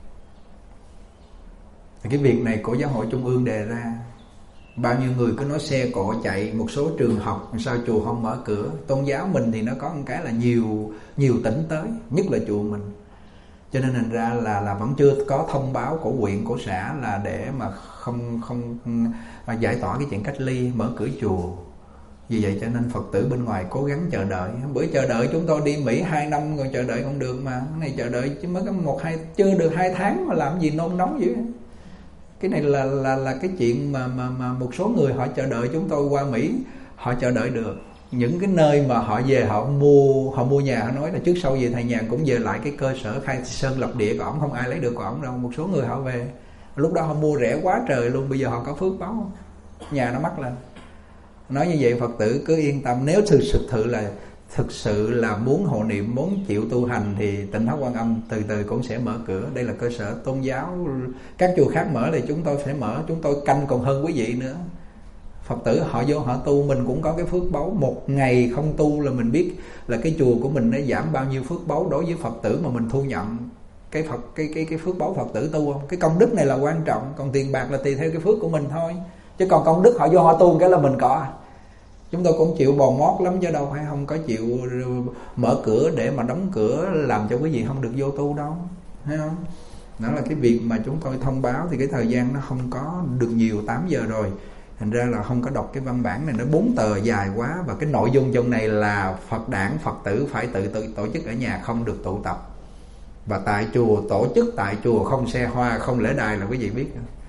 Thì cái việc này của Giáo hội Trung ương đề ra, bao nhiêu người cứ nói xe cộ chạy, một số trường học sao chùa không mở cửa. Tôn giáo mình thì nó có một cái là nhiều nhiều tỉnh tới, nhất là chùa mình, cho nên thành ra là là vẫn chưa có thông báo của huyện của xã là để mà không không mà giải tỏa cái chuyện cách ly mở cửa chùa. Vì vậy cho nên Phật tử bên ngoài cố gắng chờ đợi. Bữa chờ đợi chúng tôi đi Mỹ hai năm rồi, chờ đợi không được, mà cái này chờ đợi chứ mới có một hai chưa được hai tháng mà làm gì nôn nóng dữ. Cái này là là là cái chuyện mà mà mà một số người họ chờ đợi chúng tôi qua Mỹ, họ chờ đợi được. Những cái nơi mà họ về họ mua họ mua nhà, họ nói là trước sau gì thầy Nhàn cũng về lại cái cơ sở khai sơn lập địa của ổng, không ai lấy được của ổng đâu. Một số người họ về lúc đó họ mua rẻ quá trời luôn, bây giờ họ có phước báo, nhà nó mắc lên. Nói như vậy Phật tử cứ yên tâm, nếu thực sự thử là thực sự là muốn hộ niệm, muốn chịu tu hành thì Tịnh Thất Quan Âm từ từ cũng sẽ mở cửa. Đây là cơ sở tôn giáo, các chùa khác mở thì chúng tôi phải mở, chúng tôi canh còn hơn quý vị nữa. Phật tử họ vô họ tu, mình cũng có cái phước báu. Một ngày không tu là mình biết là cái chùa của mình nó giảm bao nhiêu phước báu đối với Phật tử mà mình thu nhận cái Phật cái cái cái phước báu Phật tử tu không. Cái công đức này là quan trọng, còn tiền bạc là tùy theo cái phước của mình thôi. Chứ còn công đức họ vô họ tu cái là mình có. Chúng tôi cũng chịu bòn mót lắm chứ đâu phải không có chịu mở cửa để mà đóng cửa làm cho quý vị không được vô tu đâu, thấy không? Đó là cái việc mà chúng tôi thông báo. Thì cái thời gian nó không có được nhiều, tám giờ rồi, thành ra là không có đọc cái văn bản này, nó bốn tờ dài quá. Và cái nội dung trong này là Phật đản, Phật tử phải tự tự tổ chức ở nhà, không được tụ tập. Và tại chùa tổ chức tại chùa, không xe hoa, không lễ đài là quý vị biết.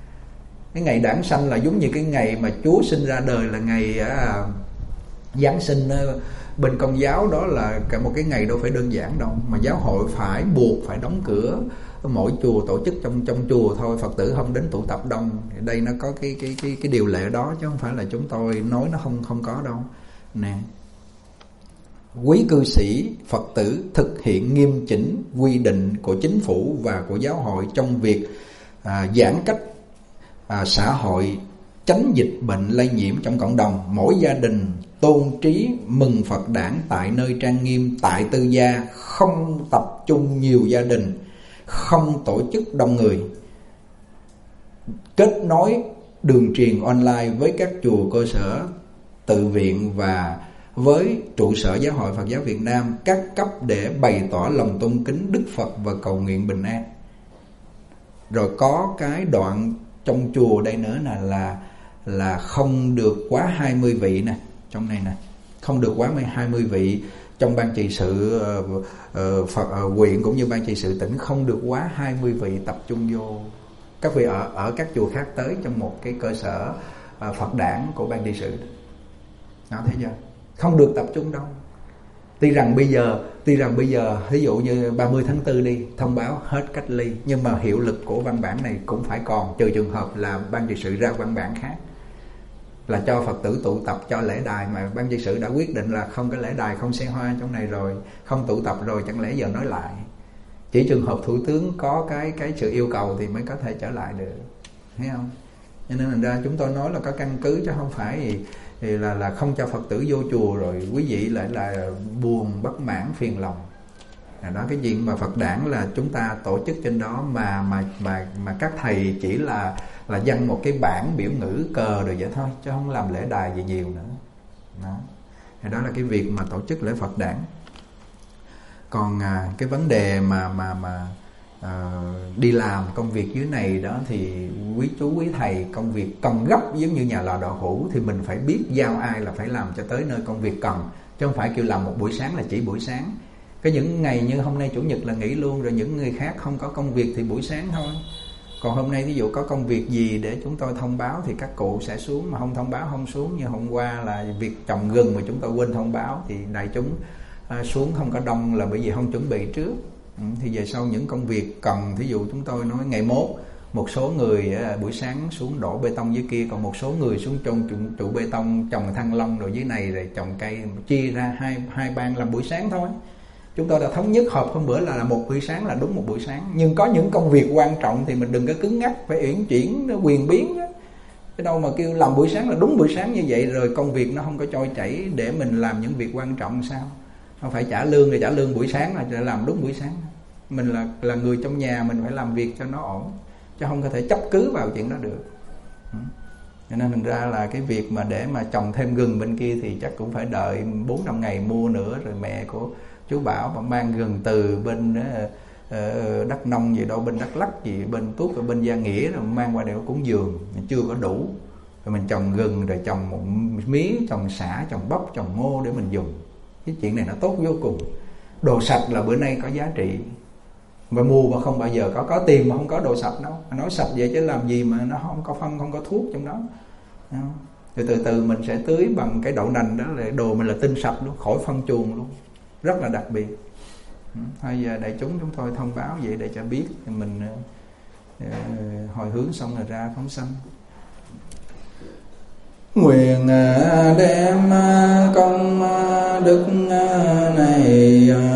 Cái ngày đản sanh là giống như cái ngày mà Chúa sinh ra đời, là ngày à, Giáng sinh bên Công giáo, đó là cả một cái ngày đâu phải đơn giản đâu, mà giáo hội phải buộc phải đóng cửa, mỗi chùa tổ chức trong trong chùa thôi, Phật tử không đến tụ tập đông. Đây nó có cái cái cái cái điều lệ đó, chứ không phải là chúng tôi nói nó không không có đâu nè. Quý cư sĩ Phật tử thực hiện nghiêm chỉnh quy định của chính phủ và của giáo hội trong việc à, giãn cách à, xã hội, tránh dịch bệnh lây nhiễm trong cộng đồng. Mỗi gia đình tôn trí mừng Phật đản tại nơi trang nghiêm, tại tư gia, không tập trung nhiều gia đình, không tổ chức đông người. Kết nối đường truyền online với các chùa cơ sở, tự viện và với trụ sở Giáo hội Phật giáo Việt Nam các cấp để bày tỏ lòng tôn kính Đức Phật và cầu nguyện bình an. Rồi có cái đoạn trong chùa đây nữa là là là không được quá hai mươi vị nè, trong này nè, không được quá hai mươi vị. Trong ban trị sự uh, uh, Phật uh, huyện cũng như ban trị sự tỉnh không được quá hai mươi vị tập trung vô. Các vị ở ở các chùa khác tới trong một cái cơ sở uh, Phật đản của ban trị sự. Đó, thấy chưa? Không được tập trung đâu. Tuy rằng bây giờ, tuy rằng bây giờ ví dụ như ba mươi tháng tư đi, thông báo hết cách ly, nhưng mà hiệu lực của văn bản này cũng phải còn, trừ trường hợp là ban trị sự ra văn bản khác là cho Phật tử tụ tập, cho lễ đài, mà ban trị sự đã quyết định là không có lễ đài, không xe hoa trong này rồi, không tụ tập rồi, chẳng lẽ giờ nói lại. Chỉ trường hợp thủ tướng có cái cái sự yêu cầu thì mới có thể trở lại được, thấy không? Cho nên thành ra chúng tôi nói là có căn cứ, chứ không phải thì, thì là là không cho Phật tử vô chùa rồi quý vị lại là buồn bất mãn phiền lòng. Đó, cái chuyện mà Phật đản là chúng ta tổ chức trên đó mà mà mà mà các thầy chỉ là là dâng một cái bảng biểu ngữ cờ rồi vậy thôi, chứ không làm lễ đài gì nhiều nữa. Đó, thì đó là cái việc mà tổ chức lễ Phật đản. Còn à, cái vấn đề mà mà mà à, đi làm công việc dưới này đó thì quý chú quý thầy, công việc cần gấp giống như nhà lò đậu hũ thì mình phải biết giao ai là phải làm cho tới nơi công việc cần, chứ không phải kêu làm một buổi sáng là chỉ buổi sáng. Cái những ngày như hôm nay chủ nhật là nghỉ luôn, rồi những người khác không có công việc thì buổi sáng thôi. Còn hôm nay ví dụ có công việc gì để chúng tôi thông báo thì các cụ sẽ xuống, mà không thông báo không xuống. Như hôm qua là việc trồng gừng mà chúng tôi quên thông báo thì đại chúng à, xuống không có đông là bởi vì không chuẩn bị trước. Ừ, thì về sau những công việc cần, thí dụ chúng tôi nói ngày mốt một số người à, buổi sáng xuống đổ bê tông dưới kia, còn một số người xuống trong trụ, trụ bê tông trồng thanh long rồi dưới này, rồi trồng cây, chia ra hai hai ban làm buổi sáng thôi. Chúng tôi đã thống nhất họp hôm bữa là, là một buổi sáng là đúng một buổi sáng. Nhưng có những công việc quan trọng thì mình đừng có cứng ngắc, phải uyển chuyển, nó quyền biến đó. Cái đâu mà kêu làm buổi sáng là đúng buổi sáng như vậy, rồi công việc nó không có trôi chảy để mình làm những việc quan trọng sao? Không phải trả lương thì trả lương buổi sáng là để làm đúng buổi sáng. Mình là là người trong nhà, mình phải làm việc cho nó ổn, chứ không có thể chấp cứ vào chuyện đó được. Cho nên thành ra là cái việc mà để mà trồng thêm gừng bên kia thì chắc cũng phải đợi bốn năm ngày mua nữa. Rồi mẹ của chú Bảo mà mang gừng từ bên uh, Đắk Nông gì đâu, bên Đắk Lắk gì, bên Tuốt ở bên Gia Nghĩa rồi mang qua để cúng dường, chưa có đủ. Rồi mình trồng gừng, rồi trồng một mía, trồng sả, trồng bắp, trồng ngô để mình dùng. Cái chuyện này nó tốt vô cùng. Đồ sạch là bữa nay có giá trị, mà mua mà không bao giờ có có tiền mà không có đồ sạch đâu. Nói sạch vậy chứ làm gì mà nó không có phân, không có thuốc trong đó. Rồi từ từ mình sẽ tưới bằng cái đậu nành đó, là đồ mình là tinh sạch luôn, khỏi phân chuồng luôn, rất là đặc biệt. Thôi giờ đại chúng chúng tôi thông báo vậy để cho biết, mình uh, hồi hướng xong rồi ra phóng sanh. Nguyện đem công đức này